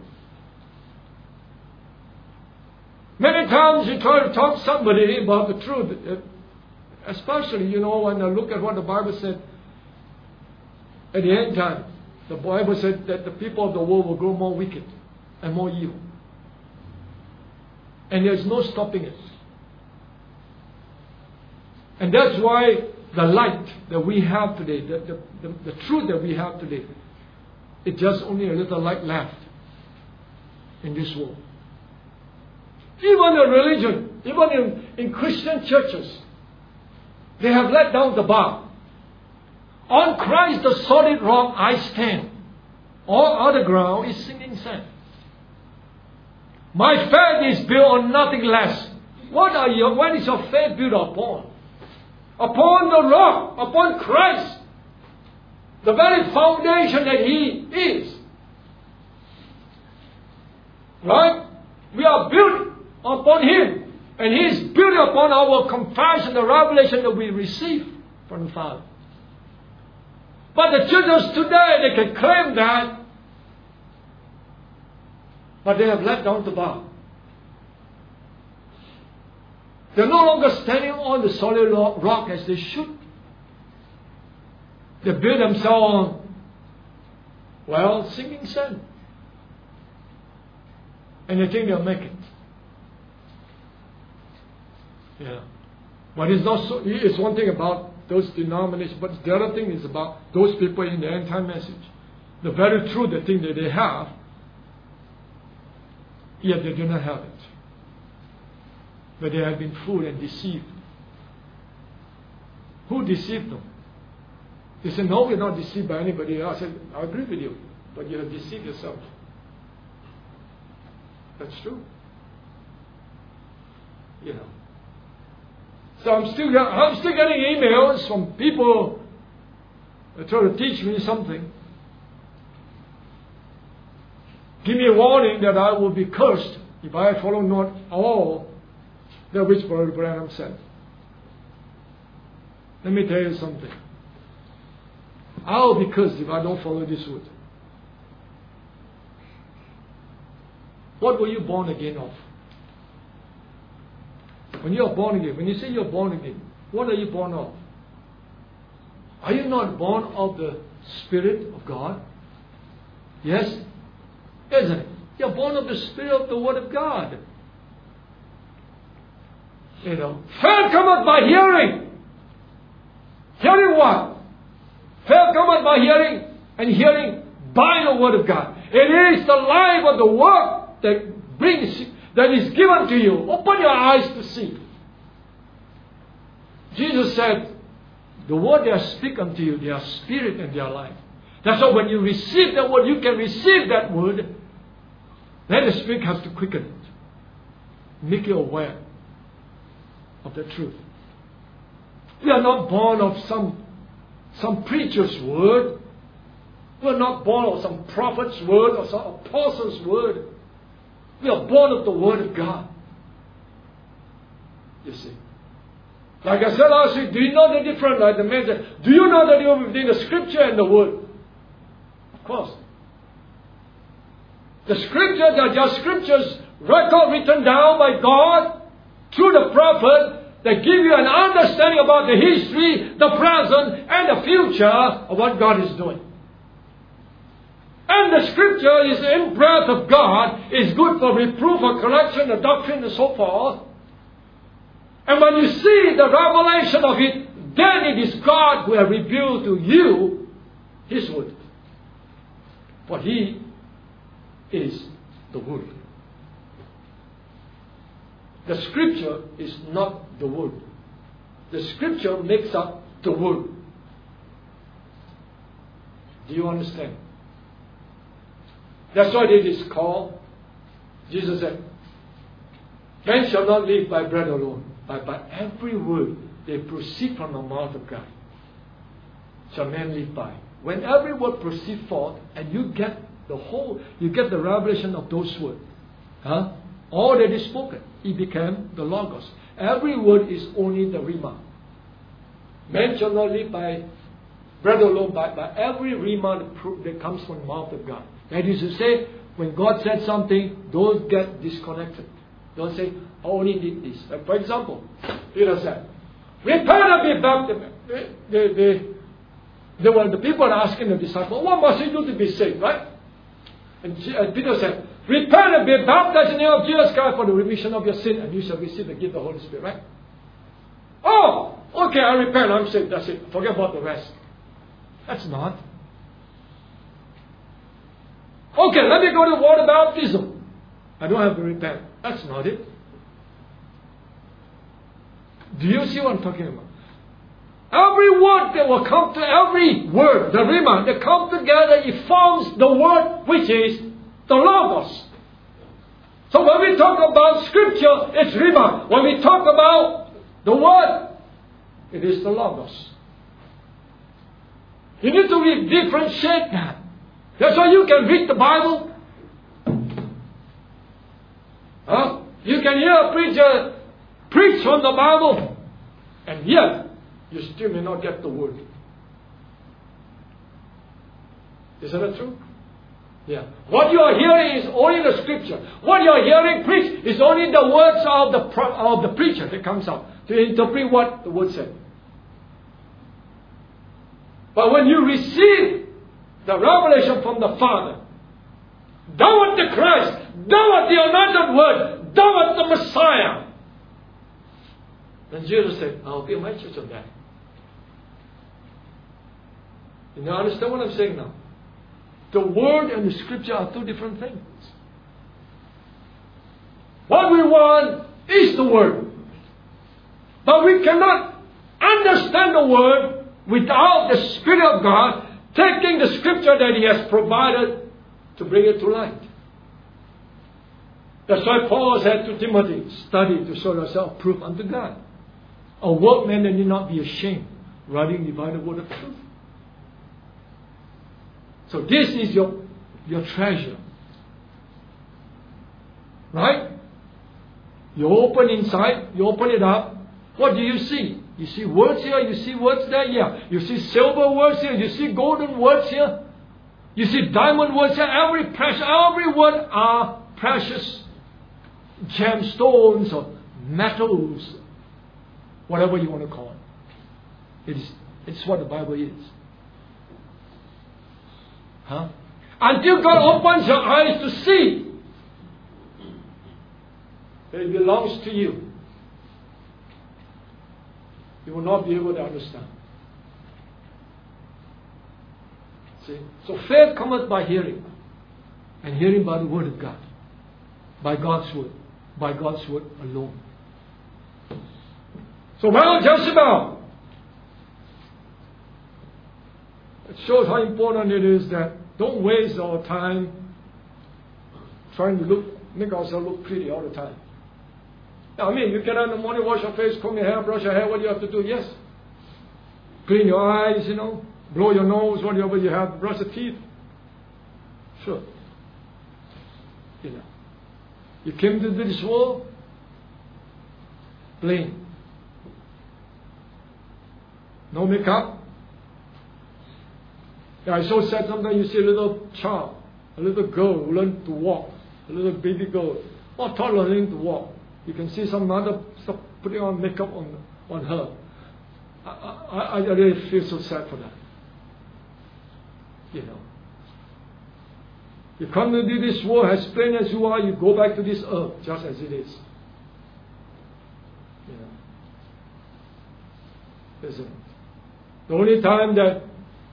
Many times you try to talk to somebody about the truth, especially, you know, when I look at what the Bible said at the end time. The Bible said that the people of the world will grow more wicked and more evil. And there's no stopping it. And that's why the light that we have today, the, the, the, the truth that we have today, it's just only a little light left in this world. Even in religion, even in, in Christian churches, they have let down the bar. On Christ the solid rock I stand. All other ground is sinking sand. My faith is built on nothing less. What are your, what is your faith built upon? Upon the rock, upon Christ. The very foundation that He is. Right? We are built upon Him. And He is built upon our confession, the revelation that we receive from the Father. But the churches today, they can claim that, but they have let down the bar. They're no longer standing on the solid rock as they should. They build themselves on, well, sinking sand. And they think they'll make it. Yeah. But it's not so, it's one thing about those denominations. But the other thing is about those people in the end time message. The very truth, the thing that they have, yet they do not have it. But they have been fooled and deceived. Who deceived them? They said, no, we're not deceived by anybody else. I said, I agree with you, but you have deceived yourself. That's true. You know. So I'm still, I'm still getting emails from people that try to teach me something. Give me a warning that I will be cursed if I follow not all that which Brother Branham said. Let me tell you something. I will be cursed if I don't follow this route. What were you born again of? When you are born again, when you say you're born again, what are you born of? Are you not born of the Spirit of God? Yes? Isn't it? You're born of the Spirit of the Word of God. You know, faith cometh by hearing. Hearing what? Faith cometh by hearing, and hearing by the Word of God. It is the life of the Word that brings, that is given to you. Open your eyes to see. Jesus said, the word they speak unto you, they are spirit and they are life. That's why when you receive that word, you can receive that word. Then the Spirit has to quicken it. Make you aware of the truth. We are not born of some, some preacher's word. We are not born of some prophet's word or some apostle's word. We are born of the Word of God. You see. Like I said last week, do you know the difference? Like the man said, do you know the difference between the Scripture and the Word? Of course. The Scriptures are just Scriptures, record written down by God through the prophet that give you an understanding about the history, the present, and the future of what God is doing. And the Scripture is in breath of God, is good for reproof, for correction, the doctrine, and so forth. And when you see the revelation of it, then it is God who has revealed to you His Word. For He is the Word. The Scripture is not the Word. The Scripture makes up the Word. Do you understand? That's what it is called. Jesus said, man shall not live by bread alone, but by every word that proceed from the mouth of God shall man live by. When every word proceeds forth, and you get the whole, you get the revelation of those words, huh? All that is spoken, it became the Logos. Every word is only the Rhema. Man shall not live by bread alone, but by every Rhema that comes from the mouth of God. That is to say, when God said something, don't get disconnected. Don't say, I only need this. Like for example, Peter said, repent and be baptized. The, the, the, the, well, the people are asking the disciples, what must we do to be saved, right? And, and Peter said, repent and be baptized in the name of Jesus Christ for the remission of your sin, and you shall receive the gift of the Holy Spirit, right? Oh, okay, I repent, I'm saved, that's it. Forget about the rest. That's not. Okay, let me go to water baptism. I don't have to repent. That's not it. Do you see what I'm talking about? Every word that will come to every word, the Rhema, they come together, it forms the word which is the Logos. So when we talk about Scripture, it's Rhema. When we talk about the word, it is the Logos. You need to differentiate that. That's why you can read the Bible. Huh? You can hear a preacher preach from the Bible, and yet you still may not get the word. Is that true? Yeah. What you are hearing is only the Scripture. What you are hearing preached is only the words of the pro- of the preacher that comes out to interpret what the word said. But when you receive the revelation from the Father, thou art the Christ, thou art the anointed word, thou art the Messiah. Then Jesus said, I'll be my church of that. You now understand what I'm saying now? The Word and the Scripture are two different things. What we want is the Word. But we cannot understand the Word without the Spirit of God taking the Scripture that He has provided to bring it to light. That's why Paul said to Timothy, study to show yourself proof unto God. A workman that need not be ashamed, writing divine the word of truth. So this is your, your treasure. Right? You open inside, you open it up. What do you see? You see words here, you see words there, yeah. You see silver words here, you see golden words here. You see diamond words here. Every precious, every word are precious gemstones or metals, whatever you want to call it. It is, it's what the Bible is. Huh? Until God opens your eyes to see, it belongs to you. You will not be able to understand. See? So faith cometh by hearing, and hearing by the word of God, by God's word, by God's word alone. So well, Jezebel, it shows how important it is that don't waste our time trying to look, make ourselves look pretty all the time. I mean, you get up in the morning, wash your face, comb your hair, brush your hair. What do you have to do? Yes. Clean your eyes, you know. Blow your nose, whatever you have. Brush your teeth. Sure. You know. You came to this world plain. No makeup. Yeah, it's so sad sometimes you see a little child, a little girl who learn to walk, a little baby girl, or toddler learning to walk. You can see some mother start putting on makeup on, on her. I, I, I really feel so sad for that. You know. You come to this world as plain as you are, you go back to this earth just as it is. You know. Isn't it? The only time that,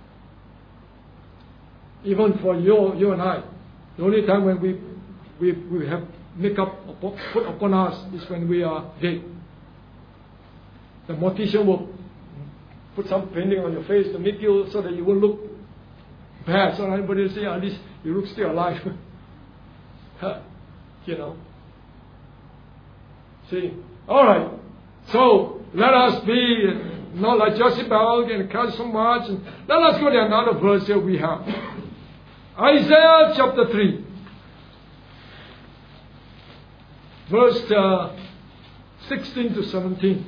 even for you, you and I, the only time when we, we, we have makeup put upon us is when we are dead. The mortician will put some painting on your face to make you so that you won't look bad. So everybody will say, at least you look still alive. You know. See? Alright. So let us be not like Jezebel and curse so much. And let us go to another verse here we have. Isaiah chapter three. Verse uh, sixteen to seventeen.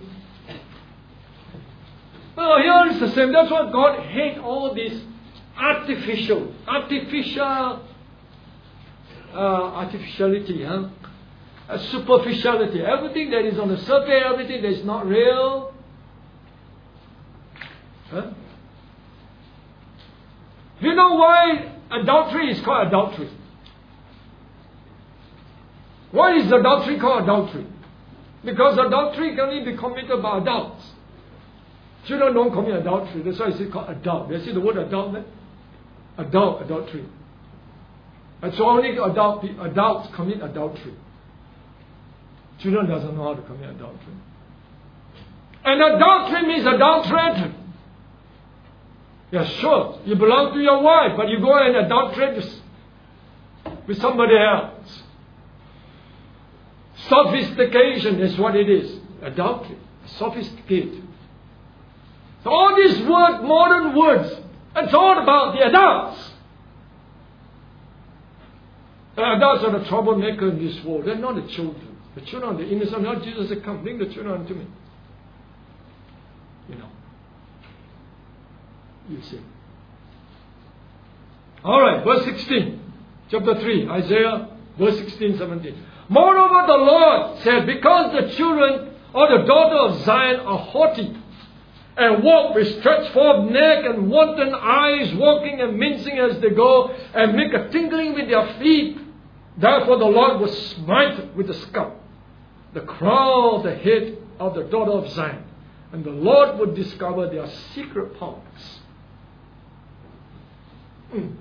Well, here is the same. That's why God hates all this artificial, artificial, uh, artificiality, huh? Uh, superficiality. Everything that is on the surface, everything that is not real. Huh? Do you know why adultery is called adultery? Why is adultery called adultery? Because adultery can only be committed by adults. Children don't commit adultery. That's why it's called adult. You see the word adult there? Adult, adultery. And so only adult, adults commit adultery. Children doesn't know how to commit adultery. And adultery means adulterate. Yeah, sure. You belong to your wife, but you go and adulterate with somebody else. Sophistication is what it is. Adultery. Sophisticated. So all these words, modern words, it's all about the adults. The adults are the troublemaker in this world. They're not the children. The children are the innocent. Not Jesus said, come, bring the children unto me. You know. You see. Alright, verse sixteen. Chapter three, Isaiah, verse sixteen, seventeen. Moreover, the Lord said, because the children or the daughter of Zion are haughty, and walk with stretched forth neck and wanton eyes, walking and mincing as they go, and make a tingling with their feet. Therefore the Lord will smite with the scalp the crown of the head of the daughter of Zion, and the Lord would discover their secret parts. Mm.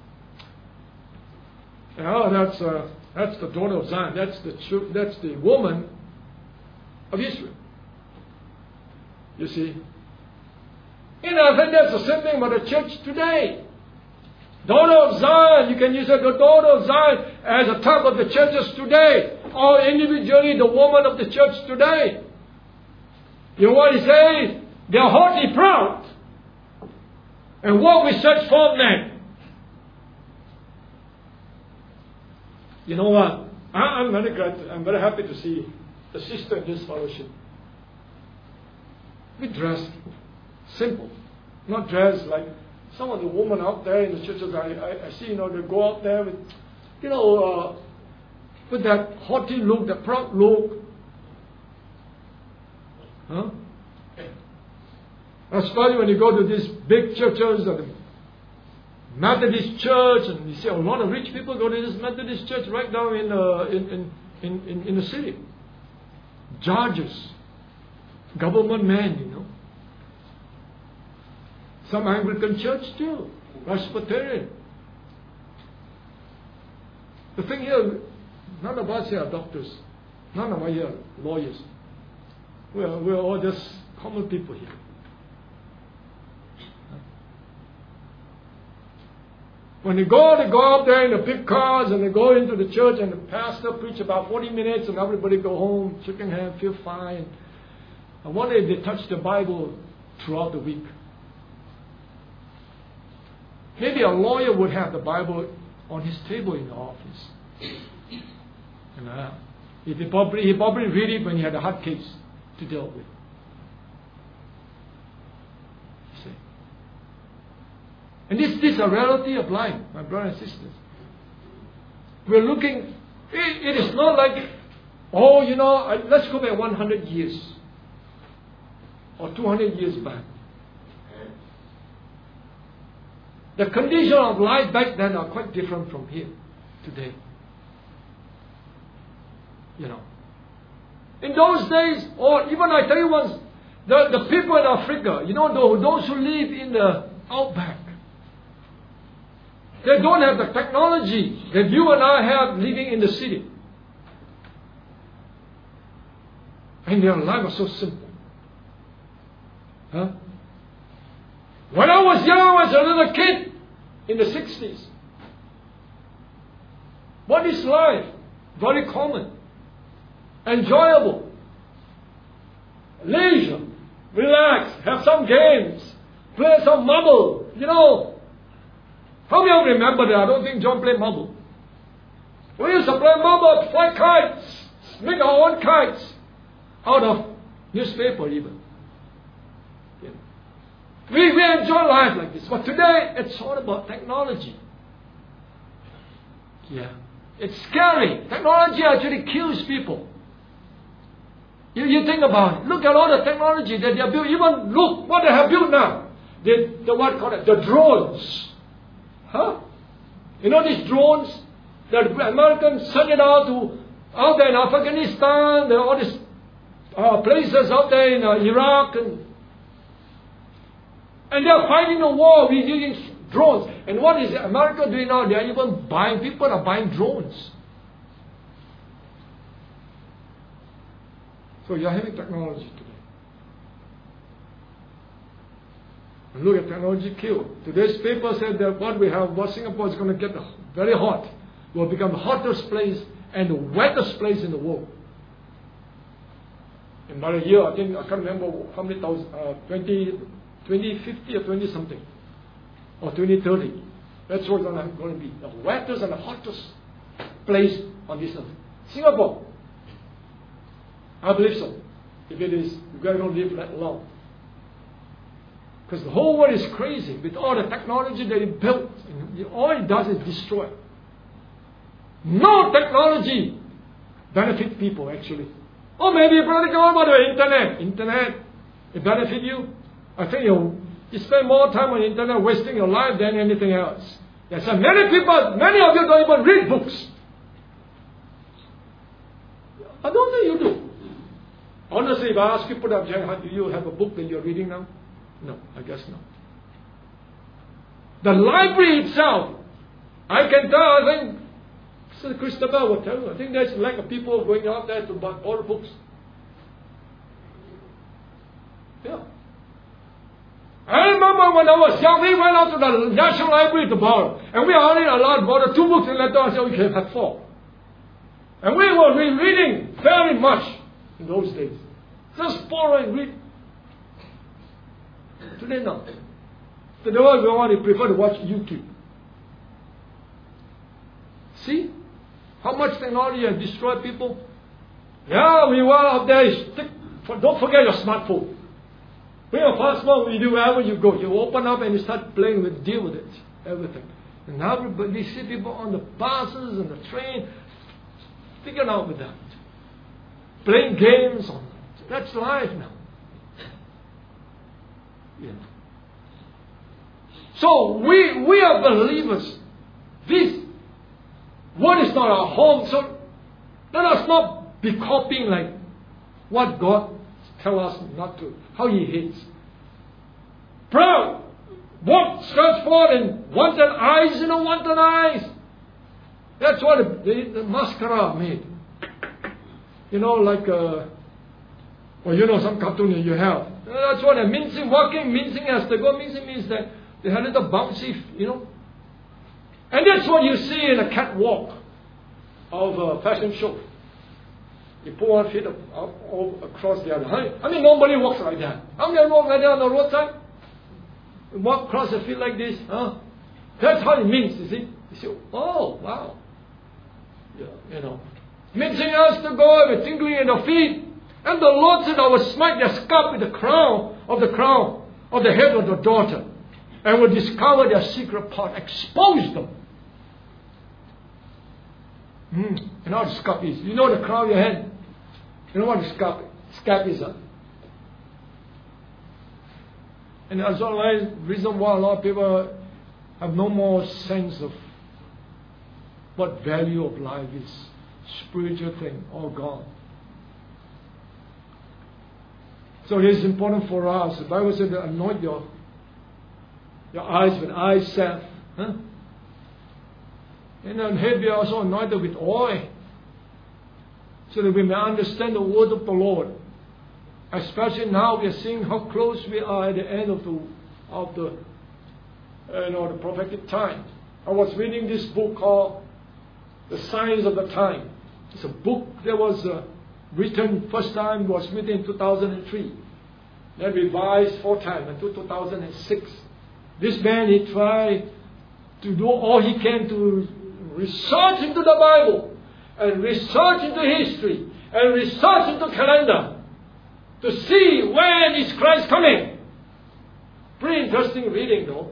Oh, that's uh, that's the daughter of Zion. That's the tr- that's the woman of Israel. You see, you know, I think that's the same thing about the church today. Daughter of Zion, you can use it, the daughter of Zion as a type of the churches today, or individually the woman of the church today. You know what he says? They are haughty proud and walk with such form men. You know what? I'm very glad, I'm very happy to see the sister in this fellowship. We dress simple, not dress like some of the women out there in the churches. I, I, I see, you know, they go out there with, you know, uh, with that haughty look, that proud look. Huh? Especially when you go to these big churches, and the Methodist church, and you see a lot of rich people go to this Methodist church right down in, uh, in, in, in, in, in the city. Judges, government men, you know. Some Anglican church too, Presbyterian. The thing here, none of us here are doctors. None of us here are lawyers. We're, we're all just common people here. When they go, they go out there in the big cars and they go into the church and the pastor preach about forty minutes and everybody go home, shaking hands, feel fine. I wonder if they touch the Bible throughout the week. Maybe a lawyer would have the Bible on his table in the office. And, uh, he probably he probably read it when he had a hard case to deal with. See? And this, this is a reality of life, my brothers and sisters. We're looking, it, it is not like, oh, you know, let's go back one hundred years or two hundred years back. The condition of life back then are quite different from here today. You know. In those days, or even I tell you once, the, the people in Africa, you know, those, those who live in the outback, they don't have the technology that you and I have living in the city. And their life was so simple. Huh? When I was young, I was a little kid in the sixties. What is life? Very common. Enjoyable. Leisure. Relax. Have some games. Play some marble. You know. How many of you remember that? I don't think John played marble. We used to play marble, fly kites. Make our own kites. Out of newspaper even. We, we enjoy life like this. But today, it's all about technology. Yeah. It's scary. Technology actually kills people. You, you think about it. Look at all the technology that they have built. Even look what they have built now. The, the what call it? The drones. Huh? You know these drones? The Americans send it out to out there in Afghanistan, there are all these uh, places out there in uh, Iraq and And they are fighting a war with using drones. And what is America doing now? They are even buying, people are buying drones. So you are having technology today. And look at technology kill. Today's paper said that what we have, what Singapore is going to get very hot. Will become the hottest place and the wettest place in the world. In about a year, I think, I can't remember how many thousand, uh, twenty, twenty fifty or twenty something, or twenty thirty. That's what's going to be the wettest and the hottest place on this earth. Singapore. I believe so. If it is, you guys don't live that long. Because the whole world is crazy with all the technology that it built. And all it does is destroy. No technology benefits people actually. Or maybe brother, go about the internet. Internet, it benefits you. I think you you spend more time on the internet wasting your life than anything else. Yes, and many people, many of you don't even read books. I don't think you do. Honestly, if I ask you, put up your hand, do you have a book that you're reading now? No, I guess not. The library itself, I can tell, I think, Sister Christabel will tell you, I think there's a lack of people going out there to buy all the books. Yeah. I remember when I was young, we went out to the National Library to borrow, and we are only allowed to borrow two books, and later on said we can have four. And we were reading very much in those days. Just borrow and read. Today, no. Today, what we want, we prefer to watch YouTube. See how much technology has destroyed people? Yeah, we were out there. Stick, don't forget your smartphone. Bring your passport with you wherever you go. You open up and you start playing with, deal with it, everything. And now we see people on the buses and the train, figuring out with that, playing games on that. That's life now. Yeah. So we we are believers. This word is not our home. So let us not be copying like what God tells us not to. How He hates. Proud, walk stretched forward and wanted eyes, you know, wanted eyes. That's what the, the, the mascara made. You know, like uh, well, you know, some cartoon that you have. That's what a mincing, walking, mincing as they go. Mincing means that they had a little bouncy, you know. And that's what you see in a catwalk of a fashion show. You put one feet up, up, up across the other. I mean, nobody walks like that. How many walk like that on the roadside? You walk across the feet like this, huh? That's how it means, you see. You see, oh, wow. Yeah, you know. Mincing us to go, with tingling in the feet. And the Lord said, I will smite their scalp with the crown of the crown of the head of the daughter, and will discover their secret part, expose them. Mm. You know what the scalp is? You know the crown of your head? You know what the scalp, scalp is? Huh? And that's the reason why a lot of people have no more sense of what value of life is. Spiritual thing, all gone. So it is important for us. The Bible said to anoint your, your eyes with eye salve. Huh? And then head we are also anointed with oil. So that we may understand the word of the Lord. Especially now we are seeing how close we are at the end of the of the you know the prophetic time. I was reading this book called The Signs of the Time. It's a book that was uh, written, first time was written in two thousand three. Then revised four times until two thousand six. This man, he tried to do all he can to research into the Bible and research into history and research into calendar to see when is Christ coming. Pretty interesting reading though.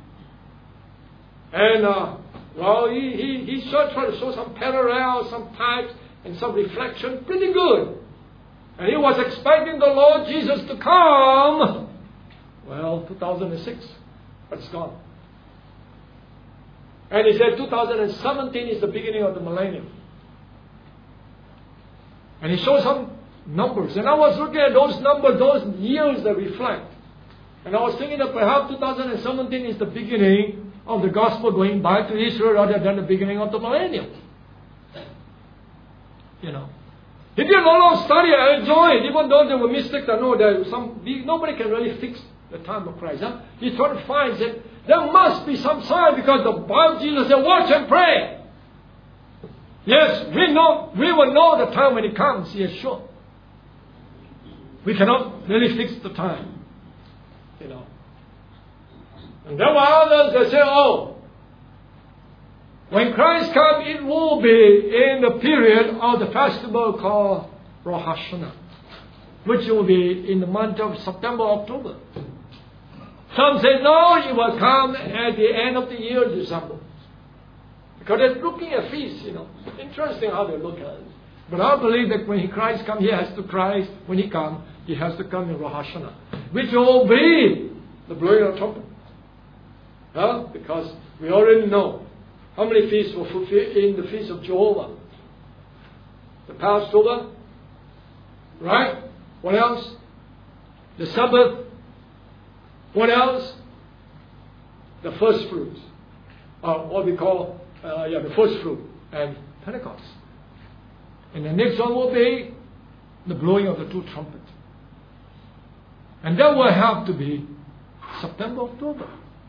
And uh, well, he, he, he tried to show some parallels, some types, and some reflection. Pretty good. And he was expecting the Lord Jesus to come. Well, two thousand six, but it's gone. And he said two thousand seventeen is the beginning of the millennium. And he showed some numbers. And I was looking at those numbers, those years that reflect. And I was thinking that perhaps two thousand seventeen is the beginning of the gospel going back to Israel rather than the beginning of the millennium. You know. If you don't study and enjoy it, even though there were mistakes, I know that some, nobody can really fix the time of Christ. Huh? He tried to find that there must be some sign because the Bible, Jesus said, watch and pray. Yes, we know, we will know the time when it comes, yes, sure. We cannot really fix the time. You know. And there were others that say, oh, when Christ comes, it will be in the period of the festival called Rosh Hashanah, which will be in the month of September, October. Some say, no, it will come at the end of the year, December. Because they're looking at feasts, you know. Interesting how they look at it. But I believe that when Christ comes, He has to Christ, when He comes, He has to come in Rosh Hashanah, which will be the blowing of the trumpet. Huh? Because we already know how many feasts were fulfilled in the feast of Jehovah. The Passover, right? What else? The Sabbath. What else? the first fruits, uh, what we call uh, yeah, the first fruit, and Pentecost. And the next one will be the blowing of the two trumpets. And that will have to be September, October.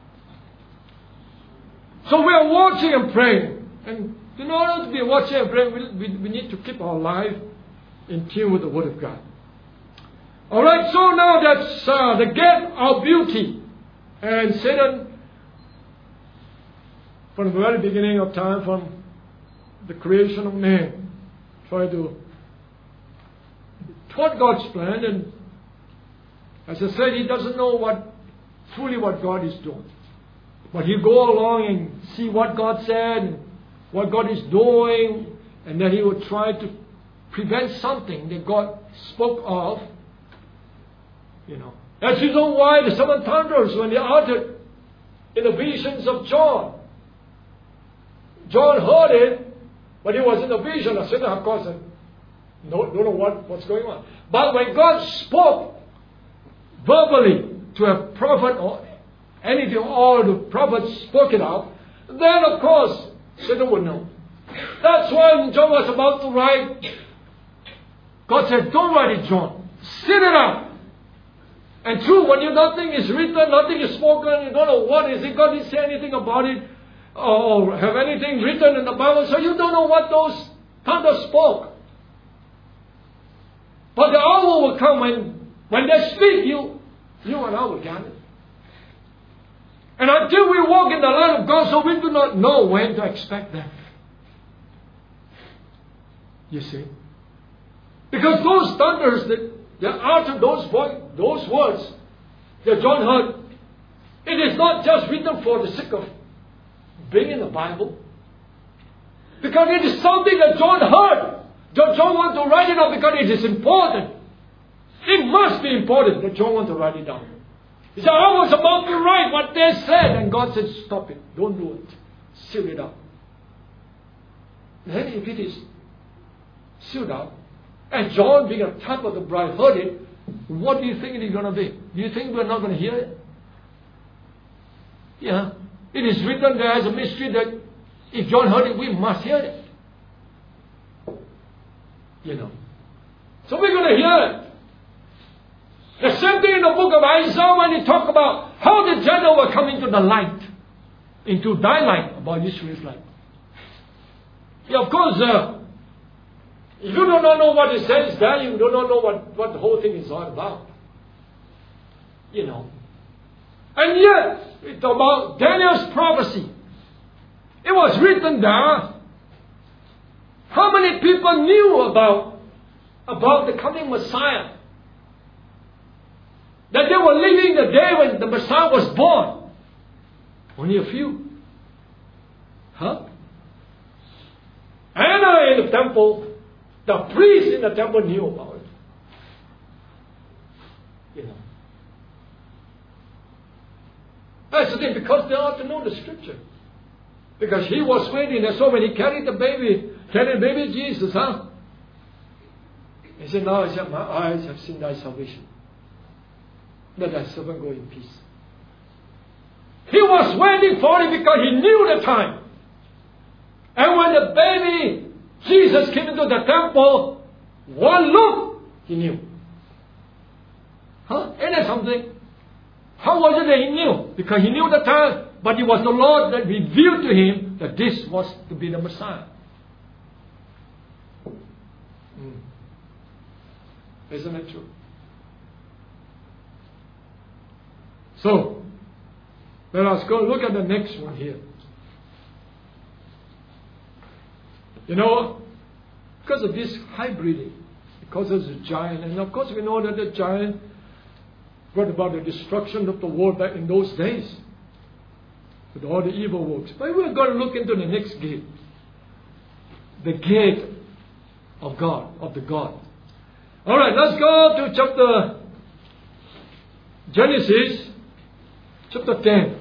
So we are watching and praying. And in order to be watching and praying, we, we, we need to keep our life in tune with the Word of God. Alright, so now that's uh, the gate of beauty. And Satan, from the very beginning of time, from the creation of man, tried to thwart God's plan. And as I said, he doesn't know what fully what God is doing. But he'll go along and see what God said and what God is doing, and then he will try to prevent something that God spoke of. You know. That's the reason why the seven thunders, when they uttered in the visions of John, John heard it, but it was in the vision. I said, of course, no, don't know what, what's going on. But when God spoke verbally to a prophet or anything, or the prophet spoke it out, then of course Satan would know. That's why when John was about to write, God said, don't write it, John. Sit it out. And true, when you nothing is written, nothing is spoken, you don't know what is it, God didn't say anything about it, or have anything written in the Bible, so you don't know what those thunders spoke. But the hour will come when, when they speak, you, you and I will get it. And until we walk in the light of God, so we do not know when to expect them. You see? Because those thunders that they uttered those voice, those words that John heard, it is not just written for the sake of being in the Bible. Because it is something that John heard. John, John wants to write it down because it is important. It must be important that John wants to write it down. He said, I was about to write what they said. And God said, stop it. Don't do it. Seal it up. Then if it is sealed up, and John, being a type of the bride, heard it, what do you think it is going to be? Do you think we're not going to hear it? Yeah. It is written there as a mystery that if John heard it, we must hear it. You know. So we're going to hear it. The same thing in the book of Isaiah when he talk about how the Gentiles were coming to the light, into thy light, about Israel's light. Yeah, of course, uh, if you do not know what it says there, you do not know what, what the whole thing is all about. You know. And yet, it's about Daniel's prophecy. It was written there. How many people knew about, about the coming Messiah? That they were living the day when the Messiah was born. Only a few. Huh? Anna in the temple, the priest in the temple knew about it. You know. That's the thing, because they ought to know the scripture. Because he was waiting, and so when he carried the baby, carried baby Jesus, huh? He said, now I said, my eyes have seen thy salvation. Let thy servant go in peace. He was waiting for it because he knew the time. And when the baby Jesus came into the temple, one look, he knew. Huh? Isn't that something? How was it that he knew? Because he knew the time, but it was the Lord that revealed to him that this was to be the Messiah. Mm. Isn't it true? So, let us go look at the next one here. You know, because of this hybriding, because of the giant, and of course we know that the giant brought about the destruction of the world back in those days with all the evil works. But we're going to look into the next gate. The gate of God, of the God. Alright, let's go to chapter Genesis. Chapter ten.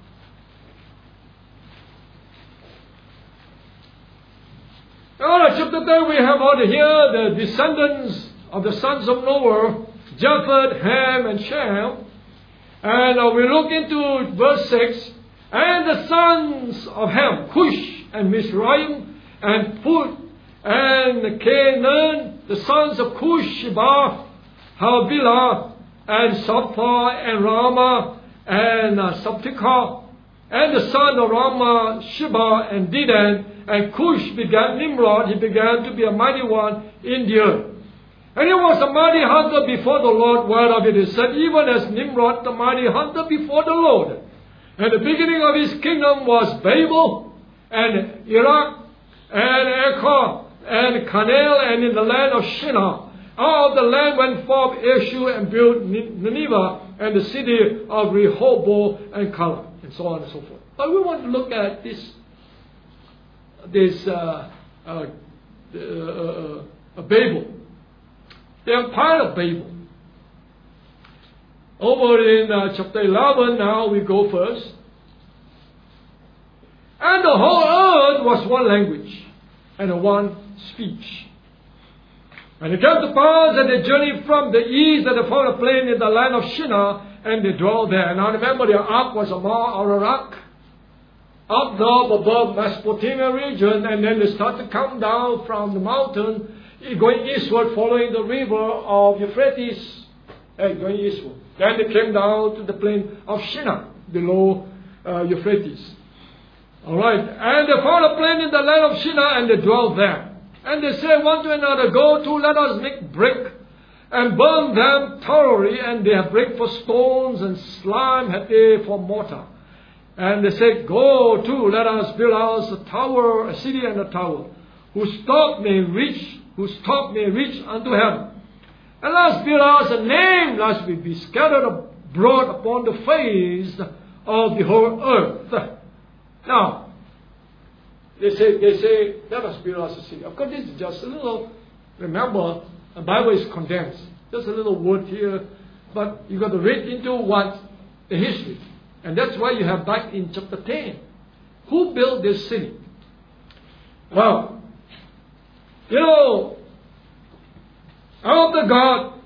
Alright, chapter ten, we have over here the descendants of the sons of Noah, Japheth, Ham, and Shem. And uh, we look into verse six. And the sons of Ham, Cush and Mizraim and Put and Canaan, the sons of Cush, Sheba, Havilah and Saphar and Ramah and uh, Sabtikah, and the son of Ramah, Sheba and Dedan, and Cush begat Nimrod. He began to be a mighty one in the earth. And he was a mighty hunter before the Lord, whereof it is said, even as Nimrod, the mighty hunter before the Lord. And the beginning of his kingdom was Babel, and Iraq, and Ekah, and Canaan, and in the land of Shinar. Out of the land went forth Eshu, and built Nineveh, and the city of Rehoboth, and Calah, and so on and so forth. But we want to look at this, this uh, uh, uh, uh, Babel. The empire of Babel. Over in uh, chapter eleven, now we go first. And the whole earth was one language and one speech. And it came to pass that they journeyed from the east and they found a plain in the land of Shinar, and they dwelt there. Now remember, the ark was a Mount Ararat, up north above Mesopotamia region, and then they start to come down from the mountain, going eastward, following the river of Euphrates, and going eastward. Then they came down to the plain of Shinar, below uh, Euphrates. All right, and they found a plain in the land of Shinar, and they dwelt there. And they said one to another, go to, let us make brick, and burn them thoroughly. And they have brick for stones, and slime had they for mortar. And they said, go to, let us build us a tower, a city and a tower, whose top may reach, whose top may reach unto heaven. And let us build us a name, lest we be scattered abroad upon the face of the whole earth. Now, they say, they say, let us build us a city. Of course, this is just a little, remember, the Bible is condensed. Just a little word here, but you've got to read into what? The history. And that's why you have back in chapter ten. Who built this city? Well, you know, after God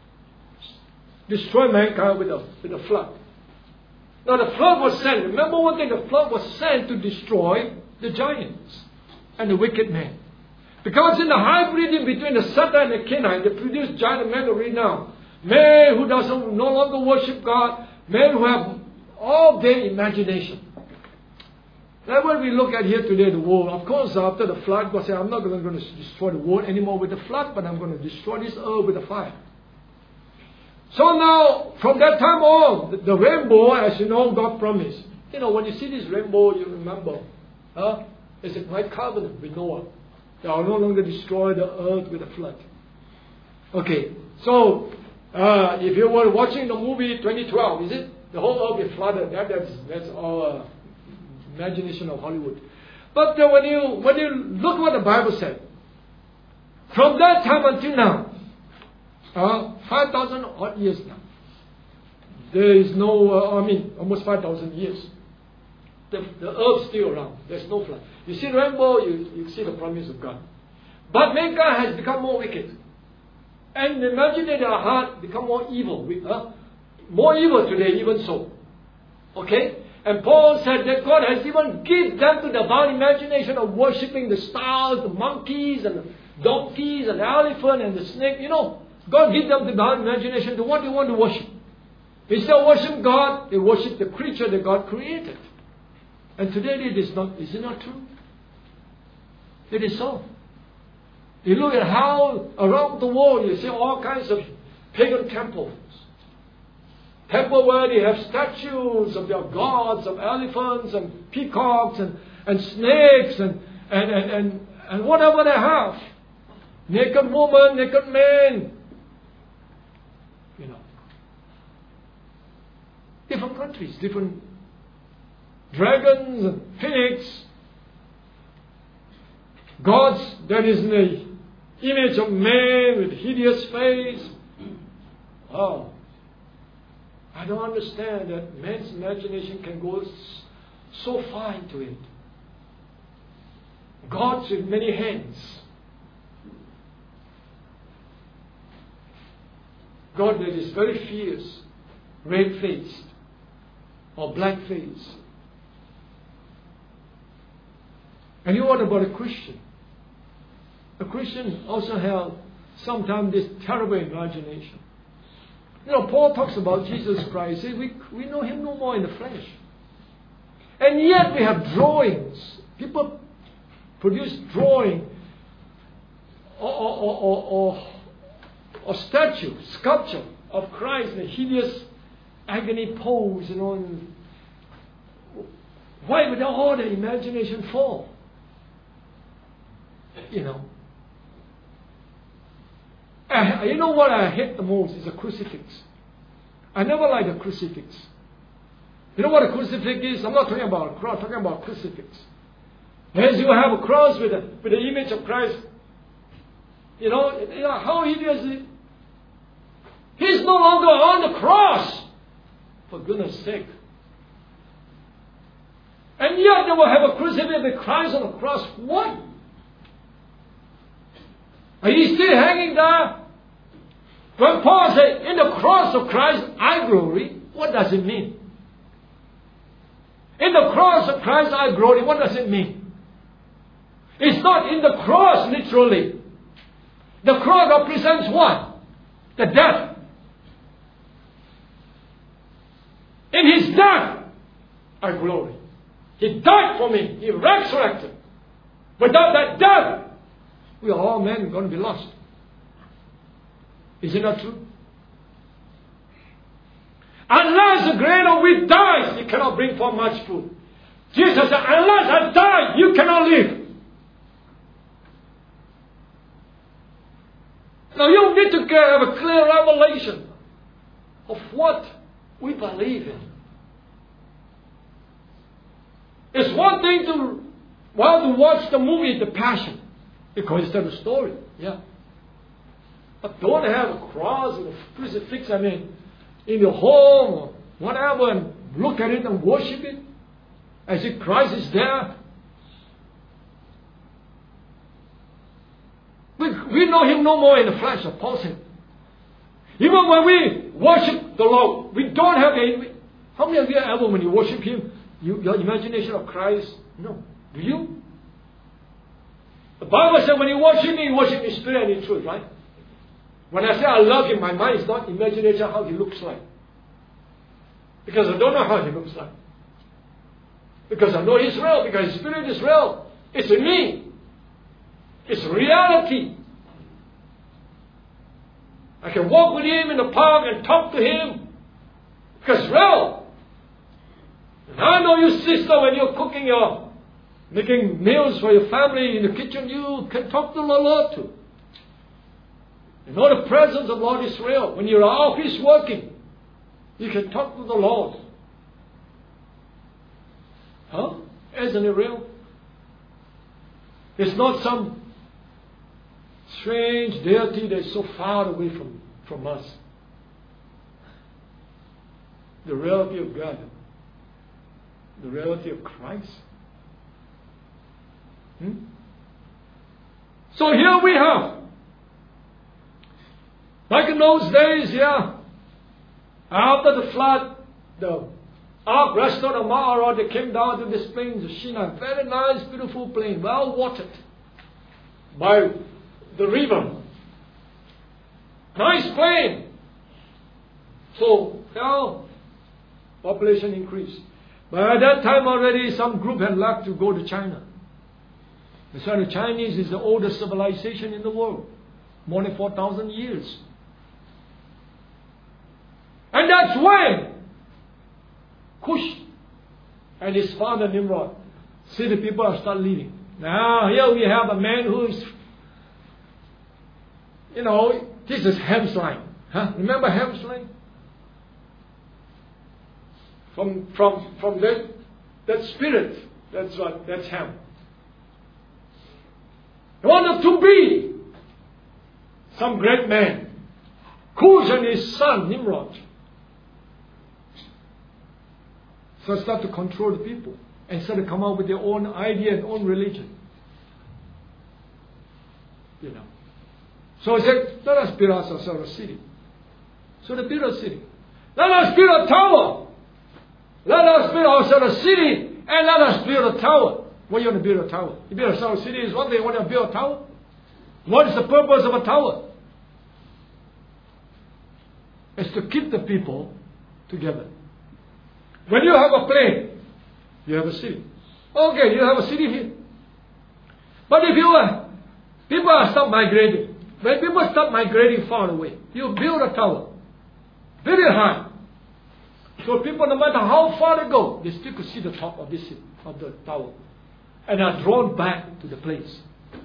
destroyed mankind with a, with a flood. Now the flood was sent. Remember one thing, the flood was sent to destroy the giants and the wicked men. Because in the hybriding between the Satan and the Canaanite, they produced giant men of renown. Men who doesn't no longer worship God, men who have all their imagination. That's what we look at here today, the world. Of course, after the flood, God said, I'm not going to destroy the world anymore with the flood, but I'm going to destroy this earth with a fire. So now, from that time on, the, the rainbow, as you know, God promised. You know, when you see this rainbow, you remember, huh? It's my covenant with Noah. That I will no longer destroy the earth with a flood. Okay, so, uh, if you were watching the movie twenty twelve, is it? The whole earth is flooded. That, that's, that's all uh, imagination of Hollywood. But uh, when you when you look what the Bible said, from that time until now, uh, five thousand odd years now, there is no, uh, I mean, almost five thousand years. The, the earth still around. There's no flood. You see the rainbow, you, you see the promise of God. But mankind has become more wicked. And imagine that our heart become more evil. Uh, more evil today, even so. Okay? And Paul said that God has even given them to the vile imagination of worshipping the stars, the monkeys, and the donkeys, and the elephant, and the snake. You know, God gives them the vile imagination to what they want to worship. Instead of worship God, they worship the creature that God created. And today it is not, is it not true? It is so. You look at how around the world you see all kinds of pagan temples. Temple where they have statues of their gods, of elephants and peacocks and, and snakes and, and, and, and, and whatever they have. Naked woman, naked man. You know. Different countries, different dragons and phoenix. Gods that is in the image of man with hideous face. Oh. I don't understand that man's imagination can go so far into it. Gods with many hands. God that is very fierce, red-faced, or black-faced. And you what about a Christian? A Christian also have sometimes this terrible imagination. You know, Paul talks about Jesus Christ. He, we, we know him no more in the flesh. And yet we have drawings. People produce drawing or, or, or, or, or, or statue, sculpture of Christ in a hideous agony pose, you know. And why would all the imagination fall? You know. Uh, you know what I hate the most is a crucifix. I never liked a crucifix. You know what a crucifix is? I'm not talking about a cross, I'm talking about a crucifix. As you have a cross with, a, with the image of Christ, you know, you know how hideous is it? He's no longer on the cross, for goodness sake. And yet they will have a crucifix with Christ on the cross. What? Are you still hanging there? When Paul said, in the cross of Christ I glory, what does it mean? In the cross of Christ I glory, what does it mean? It's not in the cross literally. The cross represents what? The death. In his death I glory. He died for me. He resurrected. Without that death, we are all men going to be lost. Isn't that true? Unless the grain of wheat dies, it cannot bring forth much food. Jesus said, unless I die, you cannot live. Now you need to have a clear revelation of what we believe in. It's one thing to, well, to watch the movie The Passion, because it's a story, yeah. But don't have a cross and a crucifix, I mean, in your home or whatever, and look at it and worship it as if Christ is there. We, we know him no more in the flesh, as Paul said. Even when we worship the Lord, we don't have a... How many of you ever, when you worship him, you, your imagination of Christ? No. Do you? The Bible said when you worship me, you worship in spirit and in truth, right? When I say I love him, my mind is not imagination how he looks like. Because I don't know how he looks like. Because I know he's real, because his spirit is real. It's in me. It's reality. I can walk with him in the park and talk to him. Because it's real. And I know you, sister, when you're cooking your, making meals for your family in the kitchen, you can talk to the Lord too. You know the presence of the Lord is real. When you're in our office working, you can talk to the Lord. Huh? Isn't it real? It's not some strange deity that's so far away from, from us. The reality of God. The reality of Christ. Hmm? So here we have, like in those days, yeah, after the flood, the ark rested on Mount Ararat. They came down to this plain of Shinar. Very nice, beautiful plain, well watered by the river. Nice plain. So, well, population increased. But at that time already, some group had left to go to China. So the Chinese is the oldest civilization in the world. More than four thousand years. And that's when Cush and his father Nimrod see the people are start leaving. Now here we have a man who is, you know, this is Ham's line. Huh? Remember Ham's line? From from from that that spirit, that's what that's Ham. He wanted to be some great man. Cush and his son Nimrod. So start to control the people and start to come out with their own idea and own religion. You know. So he said, let us build ourselves a city. So they built a city. Let us build a tower. Let us build ourselves a city and let us build a tower. Why you want to build a tower? You build a tower city is one thing. You want to build a tower? What is the purpose of a tower? It's to keep the people together. When you have a plane, you have a city. Okay, you have a city here. But if you uh, people are stop migrating, when people stop migrating far away, you build a tower, build it high. So people, no matter how far they go, they still could see the top of this of the tower, and are drawn back to the place.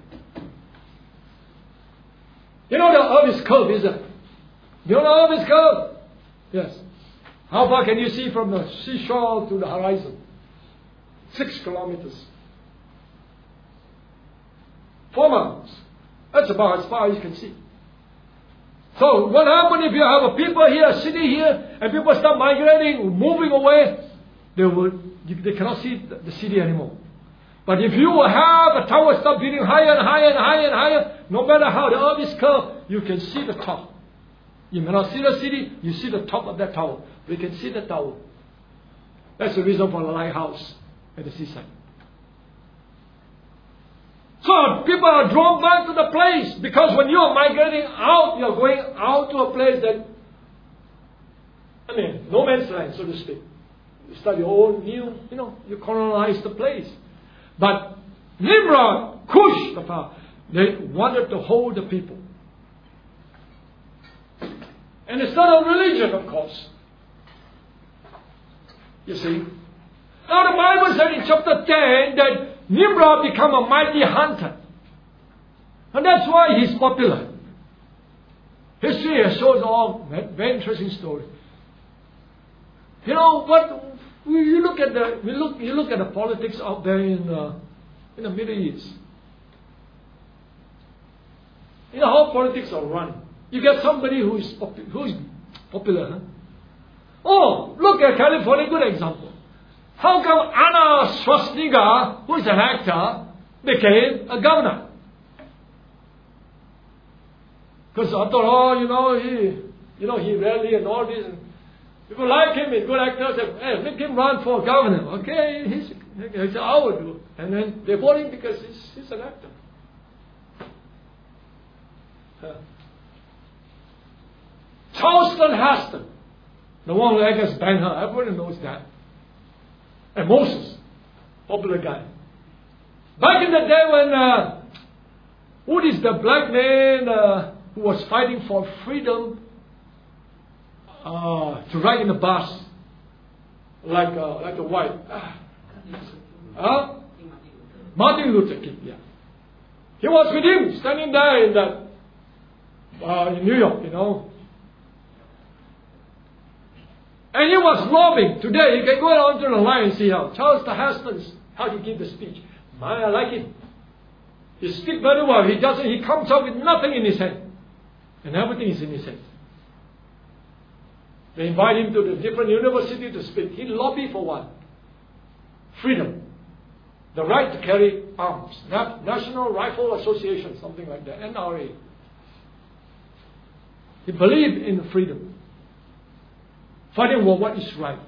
You know the earth is curved, isn't it? You know the earth is curved? Yes. How far can you see from the seashore to the horizon? Six kilometers. Four miles. That's about as far as you can see. So what happens if you have a people here, a city here, and people start migrating, moving away? They will, they cannot see the, the city anymore. But if you have a tower start building higher and higher and higher and higher, no matter how the earth is curved, you can see the top. You may not see the city, you see the top of that tower. We can see the tower. That's the reason for the lighthouse at the seaside. So people are drawn back to the place, because when you are migrating out, you are going out to a place that, I mean, no man's land, so to speak. You start your own new, you know, you colonize the place. But Nimrod, Cush, the power, they wanted to hold the people. And it's not a religion, of course. You see? Now the Bible said in chapter ten that Nimrod became a mighty hunter. And that's why he's popular. History shows all very interesting story. You know, but you look at the we look you look at the politics out there in uh, in the Middle East. You know how politics are run. You get somebody who is popu- who is popular. Huh? Oh, look at California, good example. How come Anna Schwarzenegger, who is an actor, became a governor? Because after all, you know, he, you know, he rally and all this. And people like him, he's a good actor. Say, hey, make him run for governor. Okay, he's, he's I will do. And then they vote him because he's, he's an actor. Huh. Charleston Heston, the one who acts as Ben-Hur, everybody knows that. And Moses, popular guy. Back in the day when, uh, who is the black man uh, who was fighting for freedom uh, to ride in the bus like uh, like a white? Uh, huh? Martin Luther King, yeah. He was with him, standing there in that uh, in New York, you know. And he was lobbying. Today, you can go on to the line and see how Charles Heston's, how he give the speech. Man, I like it. He speaks very well. He doesn't, he comes up with nothing in his hand. And everything is in his hand. They invite him to the different university to speak. He lobbied for what? Freedom. The right to carry arms. National Rifle Association, something like that. N R A. He believed in freedom. Fighting for what is right.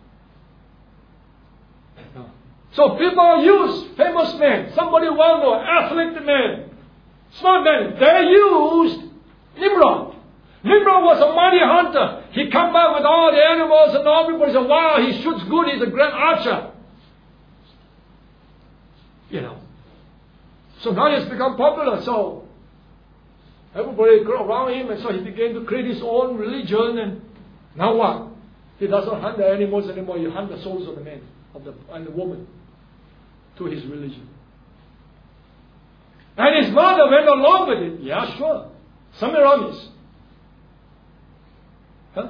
So people use famous men, somebody well known, athlete man, smart man. They used Nimrod. Nimrod was a mighty hunter. He come back with all the animals and all people say, wow, he shoots good, he's a great archer. You know. So now he's become popular, so everybody grew around him, and so he began to create his own religion. And now what? He doesn't hunt the animals anymore. He hunts the souls of the man of the, and the woman to his religion. And his mother went along with it. Yeah, sure. Semiramis. Huh?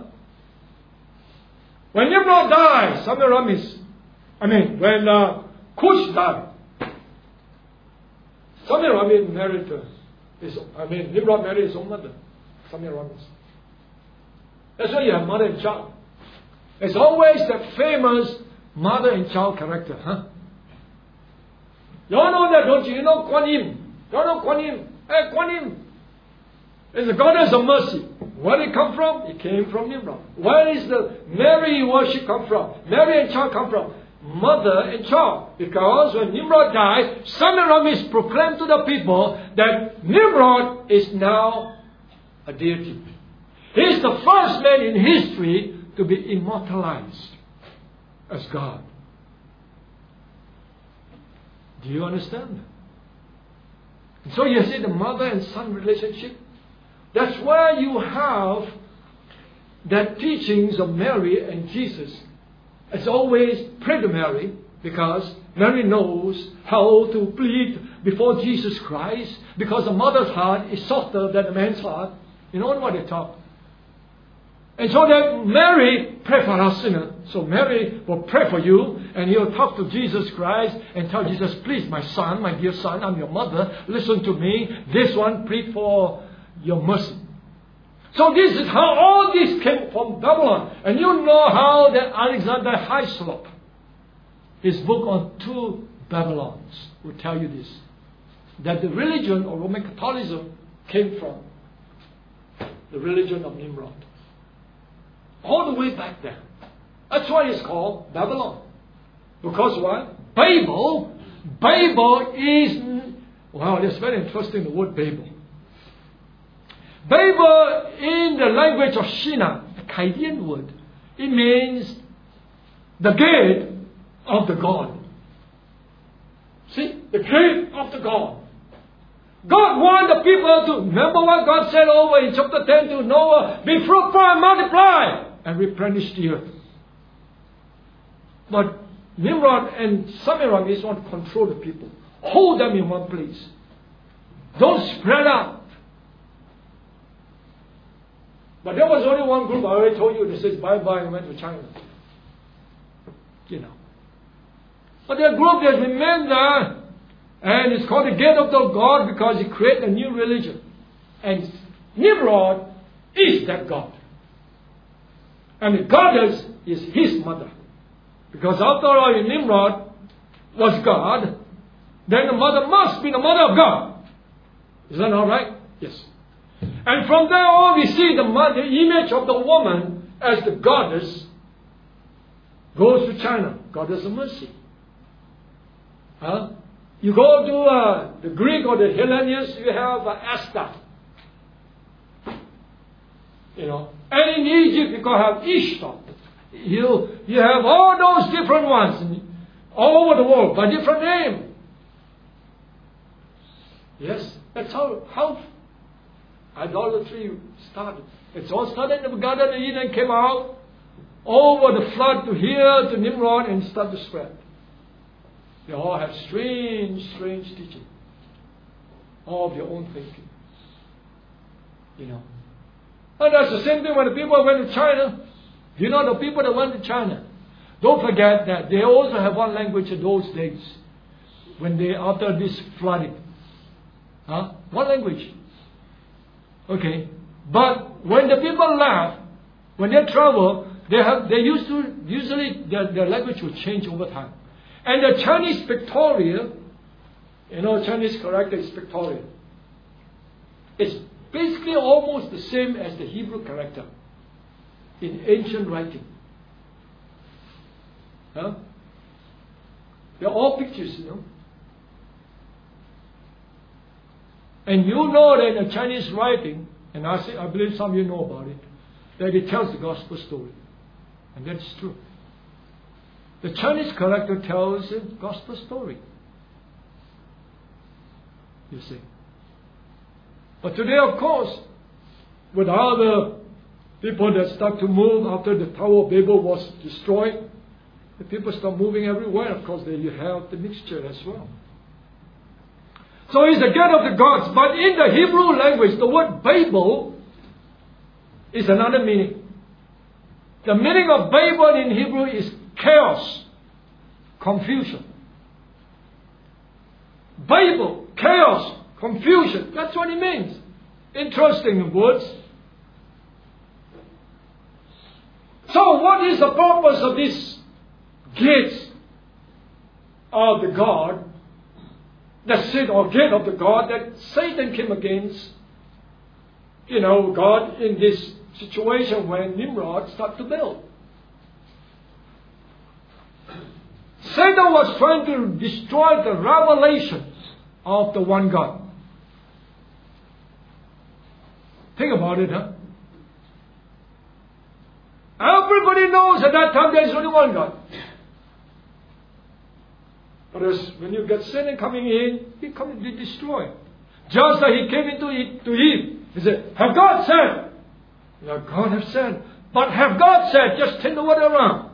When Nimrod died, Semiramis, I mean, when uh, Cush died, Semiramis married her. His, I mean, Nimrod married his own mother, Semiramis. That's why you have mother and child. There's always that famous mother and child character, huh? You all know that, don't you? You know Kuan Yin. You all know Kuan Yin. Hey, Kuan Yin is the goddess of mercy. Where did it come from? It came from Nimrod. Where is the Mary worship come from? Mary and child come from? mother and child. Because when Nimrod died, Semiramis proclaimed to the people that Nimrod is now a deity. He is the first man in history to be immortalized as God. Do you understand? So you see the mother and son relationship. That's where you have the teachings of Mary and Jesus. It's always pray to Mary, because Mary knows how to plead before Jesus Christ, because a mother's heart is softer than a man's heart. You know what they talk. And so that Mary pray for us sinner. So Mary will pray for you, and he'll talk to Jesus Christ and tell Jesus, please, my son, my dear son, I'm your mother, listen to me. This one, plead for your mercy. So this is how all this came from Babylon. And you know how that Alexander Hislop, his book on two Babylons, will tell you this. That the religion of Roman Catholicism came from the religion of Nimrod. All the way back there. That's why it's called Babylon. Because what? Babel. Babel is, wow, that's very interesting, the word Babel. Babel, in the language of Shinar, the Chaldean word, it means the gate of the God. See? The gate of the God. God wanted the people to, remember what God said over in chapter ten to Noah, be fruitful and multiply and replenish the earth. But Nimrod and Semiramis want to control the people. Hold them in one place. Don't spread out. But there was only one group, I already told you, that says bye-bye and went to China. You know. But there are group that remained there, and it's called the Gate of the God because he created a new religion. And Nimrod is that God. And the goddess is his mother. Because after all, if Nimrod was God, then the mother must be the mother of God. Is that all right? Yes. And from there on, we see the, mother, the image of the woman as the goddess goes to China, goddess of mercy. Huh? You go to uh, the Greek or the Hellenians, you have uh, Esther. You know, and in Egypt you can have Ishtar. You you have all those different ones all over the world by different name. Yes, that's how how idolatry started. It's all started in the Garden of Eden, came out over the flood to here to Nimrod and started to spread. They all have strange, strange teaching. All of their own thinking. You know. And that's the same thing when the people went to China. You know, the people that went to China, don't forget that they also have one language in those days. When they, after this flooding. Huh? One language. Okay. But when the people left, when they travel, they have, they used to, usually their, their language will change over time. And the Chinese pictorial, you know, Chinese character is pictorial. It's basically almost the same as the Hebrew character in ancient writing. Huh? They're all pictures, you know. And you know that in the Chinese writing, and I, say, I believe some of you know about it, that it tells the gospel story. And that's true. The Chinese character tells a gospel story. You see. But today, of course, with all the people that start to move after the Tower of Babel was destroyed, the people start moving everywhere. Of course, there you have the mixture as well. So it's the gate of the gods. But in the Hebrew language, the word Babel is another meaning. The meaning of Babel in Hebrew is chaos, confusion. Babel, chaos, confusion. That's what it means. Interesting words. So what is the purpose of this gates of the God, the seat or gate of the God that Satan came against, you know, God in this situation when Nimrod started to build? Satan was trying to destroy the revelations of the one God. Think about it, huh? Everybody knows at that time there is only one God. But as when you get Satan coming in, he comes to destroy. Just like he came into it, to Eve. He said, have God said? Yeah, God has said. But have God said? Just turn the word around.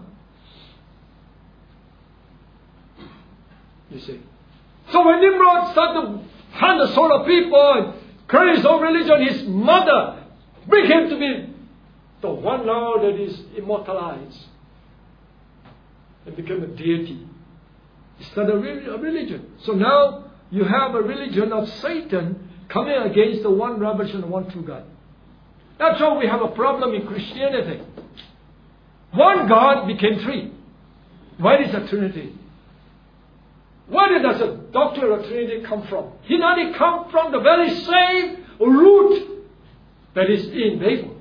You see. So when Nimrod started to hunt the soul of people and create his own religion, his mother bring him to be the one now that is immortalized and became a deity. It's not a, re- a religion. So now you have a religion of Satan coming against the one revelation of one true God. That's why we have a problem in Christianity. One God became three. Where is the Trinity? Where does the doctrine of Trinity come from? It not it come from the very same root that is in Babel.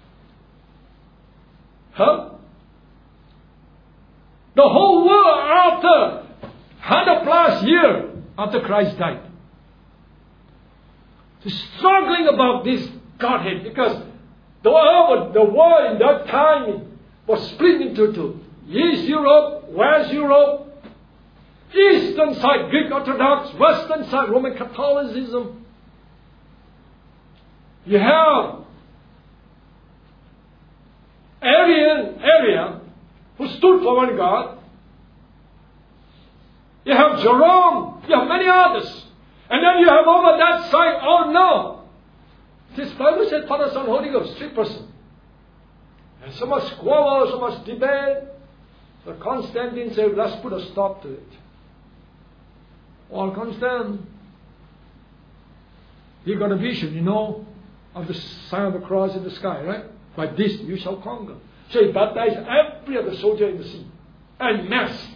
Huh? The whole world after one hundred plus years after Christ died, is struggling about this Godhead, because the world, the world in that time was split into two. East Europe, West Europe, Eastern side Greek Orthodox, Western side Roman Catholicism. You have Arian area who stood for one God. You have Jerome. You have many others. And then you have over that side, oh no. This Bible said Father, Son, Holy Ghost, three persons. And so much squabble, so much debate. So Constantine said, let's put a stop to it. Well, Constantine, he got a vision, you know, of the sign of the cross in the sky, right? By this you shall conquer. So he baptized every other soldier in the sea. En masse.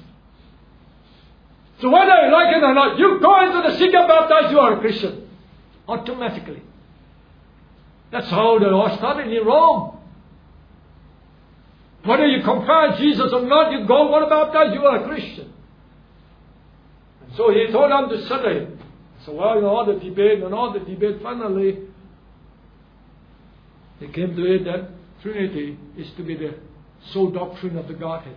So whether you like it or not, you go into the sea, get baptized, you are a Christian. Automatically. That's how the law started in Rome. Whether you compare Jesus or not, you go, what baptized, you are a Christian. And so he told them to settle it. So well, in all the debate and all the debate, finally, they came to it that Trinity is to be the sole doctrine of the Godhead.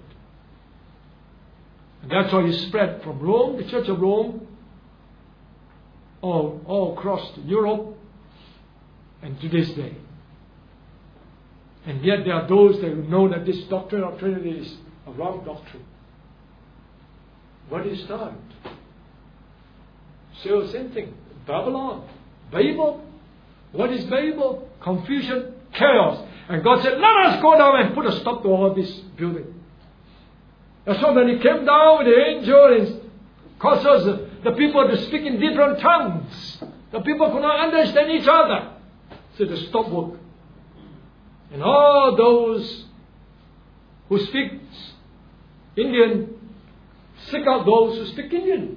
And that's why it spread from Rome, the Church of Rome, all, all across Europe, and to this day. And yet there are those that know that this doctrine of Trinity is a wrong doctrine. Where did it start? So same thing. Babylon. Babel. What is Babel? Confusion, chaos. And God said, let us go down and put a stop to all this building. And so when he came down with the angel and caused us, the people to speak in different tongues. The people could not understand each other. So they stopped work. And all those who speak Indian, seek out those who speak Indian.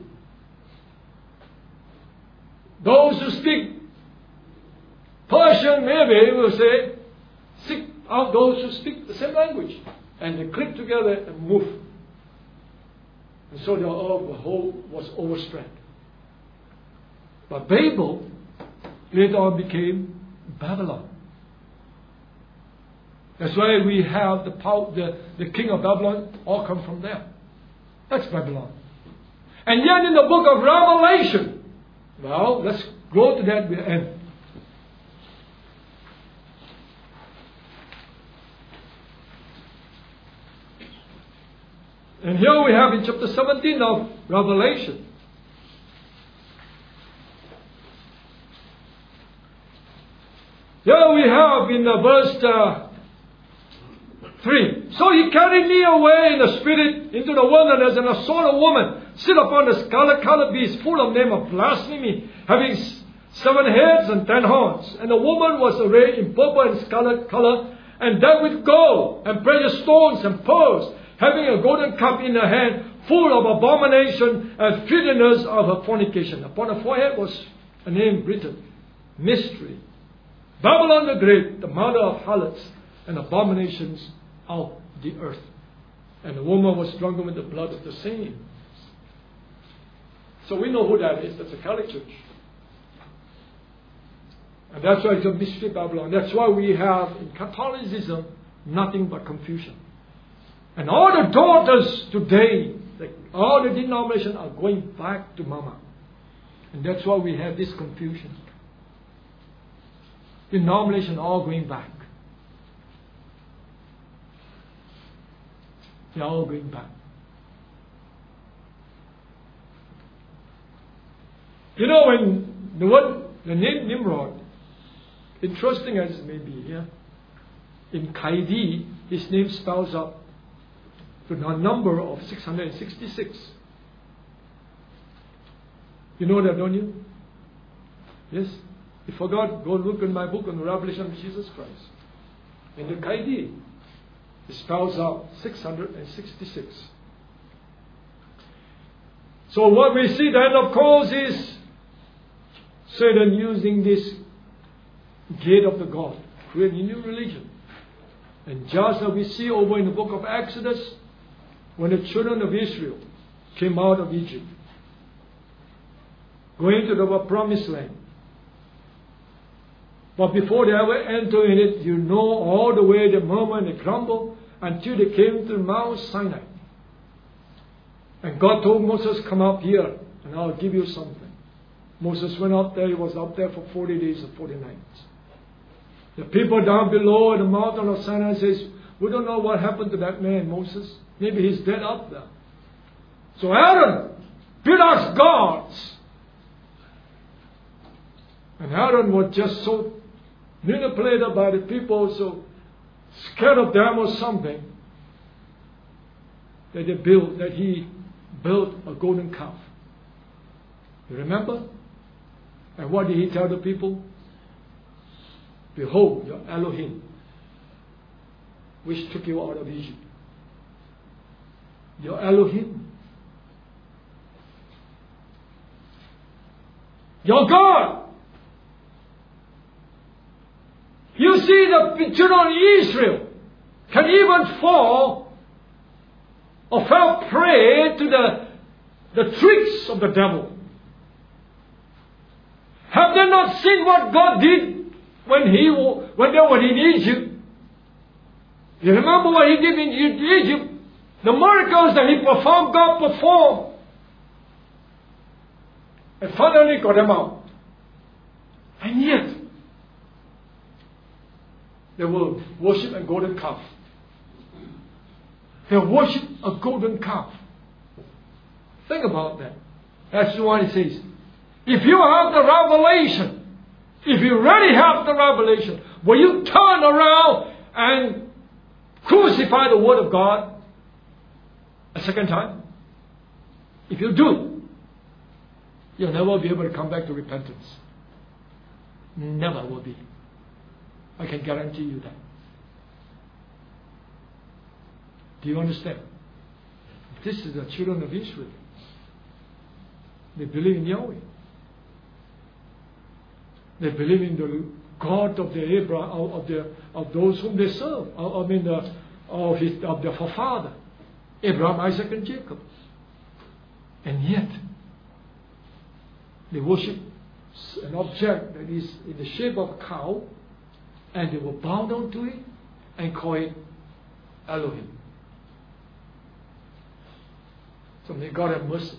Those who speak Persian, maybe will say, seek out those who speak the same language. And they click together and move. And so the whole was overspread. But Babel later on became Babylon. That's why we have the, power, the, the king of Babylon all come from there. That's Babylon. And yet in the book of Revelation, well, let's go to that end. And here we have in chapter seventeen of Revelation. Here we have in the verse uh, three. So he carried me away in the spirit into the wilderness, and I saw a woman sit upon a scarlet colored beast full of name of blasphemy, having seven heads and ten horns. And the woman was arrayed in purple and scarlet color, and decked with gold and precious stones and pearls, having a golden cup in her hand, full of abomination and filthiness of her fornication. Upon her forehead was a name written, Mystery, Babylon the Great, the mother of harlots and abominations of the earth. And the woman was drunken with the blood of the saints. So we know who that is. That's the Catholic Church. And that's why it's a mystery Babylon. That's why we have in Catholicism nothing but confusion. And all the daughters today, like all the denominations are going back to Mama. And that's why we have this confusion. Denominations all going back. They are all going back. You know, when the word, the name Nimrod, interesting as it may be here, in Kaidi, his name spells out the number of six hundred sixty-six. You know that, don't you? Yes? You forgot, go look in my book on the Revelation of Jesus Christ. In the Kaidi, it spells out six hundred sixty-six. So what we see then, of course, is Satan using this gate of the God, creating a new religion. And just as we see over in the book of Exodus, when the children of Israel came out of Egypt, going to the promised land. But before they ever enter in it, you know all the way they murmur and they grumble until they came to Mount Sinai. And God told Moses, come up here and I'll give you something. Moses went up there. He was up there for forty days and forty nights. The people down below at the mountain of Sinai says, we don't know what happened to that man, Moses. Maybe he's dead up there. So Aaron built us gods. And Aaron was just so manipulated by the people, so scared of them or something, that they built, that he built a golden calf. You remember? And what did he tell the people? Behold, your Elohim, which took you out of Egypt. Your Elohim. Your God. You see, the children of Israel can even fall or fell prey to the, the tricks of the devil. Have they not seen what God did when he when they were in Egypt? You remember what he did in Egypt? The miracles that he performed, God performed. And finally got them out. And yet, they will worship a golden calf. They worship a golden calf. Think about that. That's why it says, if you have the revelation, if you really have the revelation, will you turn around and crucify the Word of God a second time? If you do, you'll never be able to come back to repentance. Never will be. I can guarantee you that. Do you understand? This is the children of Israel. They believe in Yahweh. They believe in the God of the Abraham, of the of those whom they serve. I mean, the, of his of their forefather, Abraham, Isaac, and Jacob. And yet, they worship an object that is in the shape of a cow, and they will bow down to it and call it Elohim. So may God have mercy.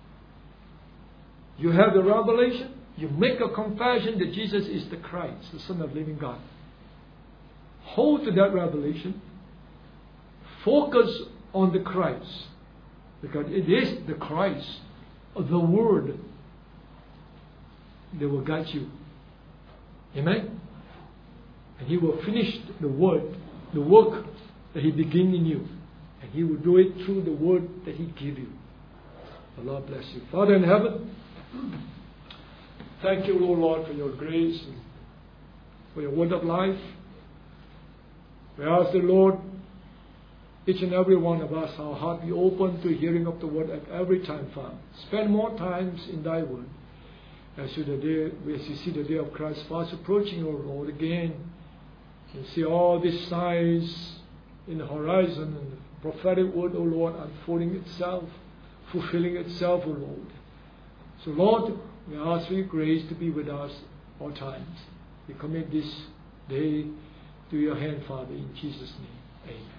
You have the revelation. You make a confession that Jesus is the Christ, the Son of the living God. Hold to that revelation. Focus on the Christ. Because it is the Christ, the Word, that will guide you. Amen? And He will finish the word, the work that He began in you. And He will do it through the word that He gave you. The Lord bless you. Father in heaven, thank you, O Lord, for your grace and for your word of life. We ask the Lord, each and every one of us, our heart be open to hearing of the word at every time, Father. Spend more times in thy word. As you, the day, as you see the day of Christ fast approaching, O Lord, again, you see all these signs in the horizon, and the prophetic word, O Lord, unfolding itself, fulfilling itself, O Lord. So, Lord, we ask for your grace to be with us all times. We commit this day to your hand, Father, in Jesus' name. Amen.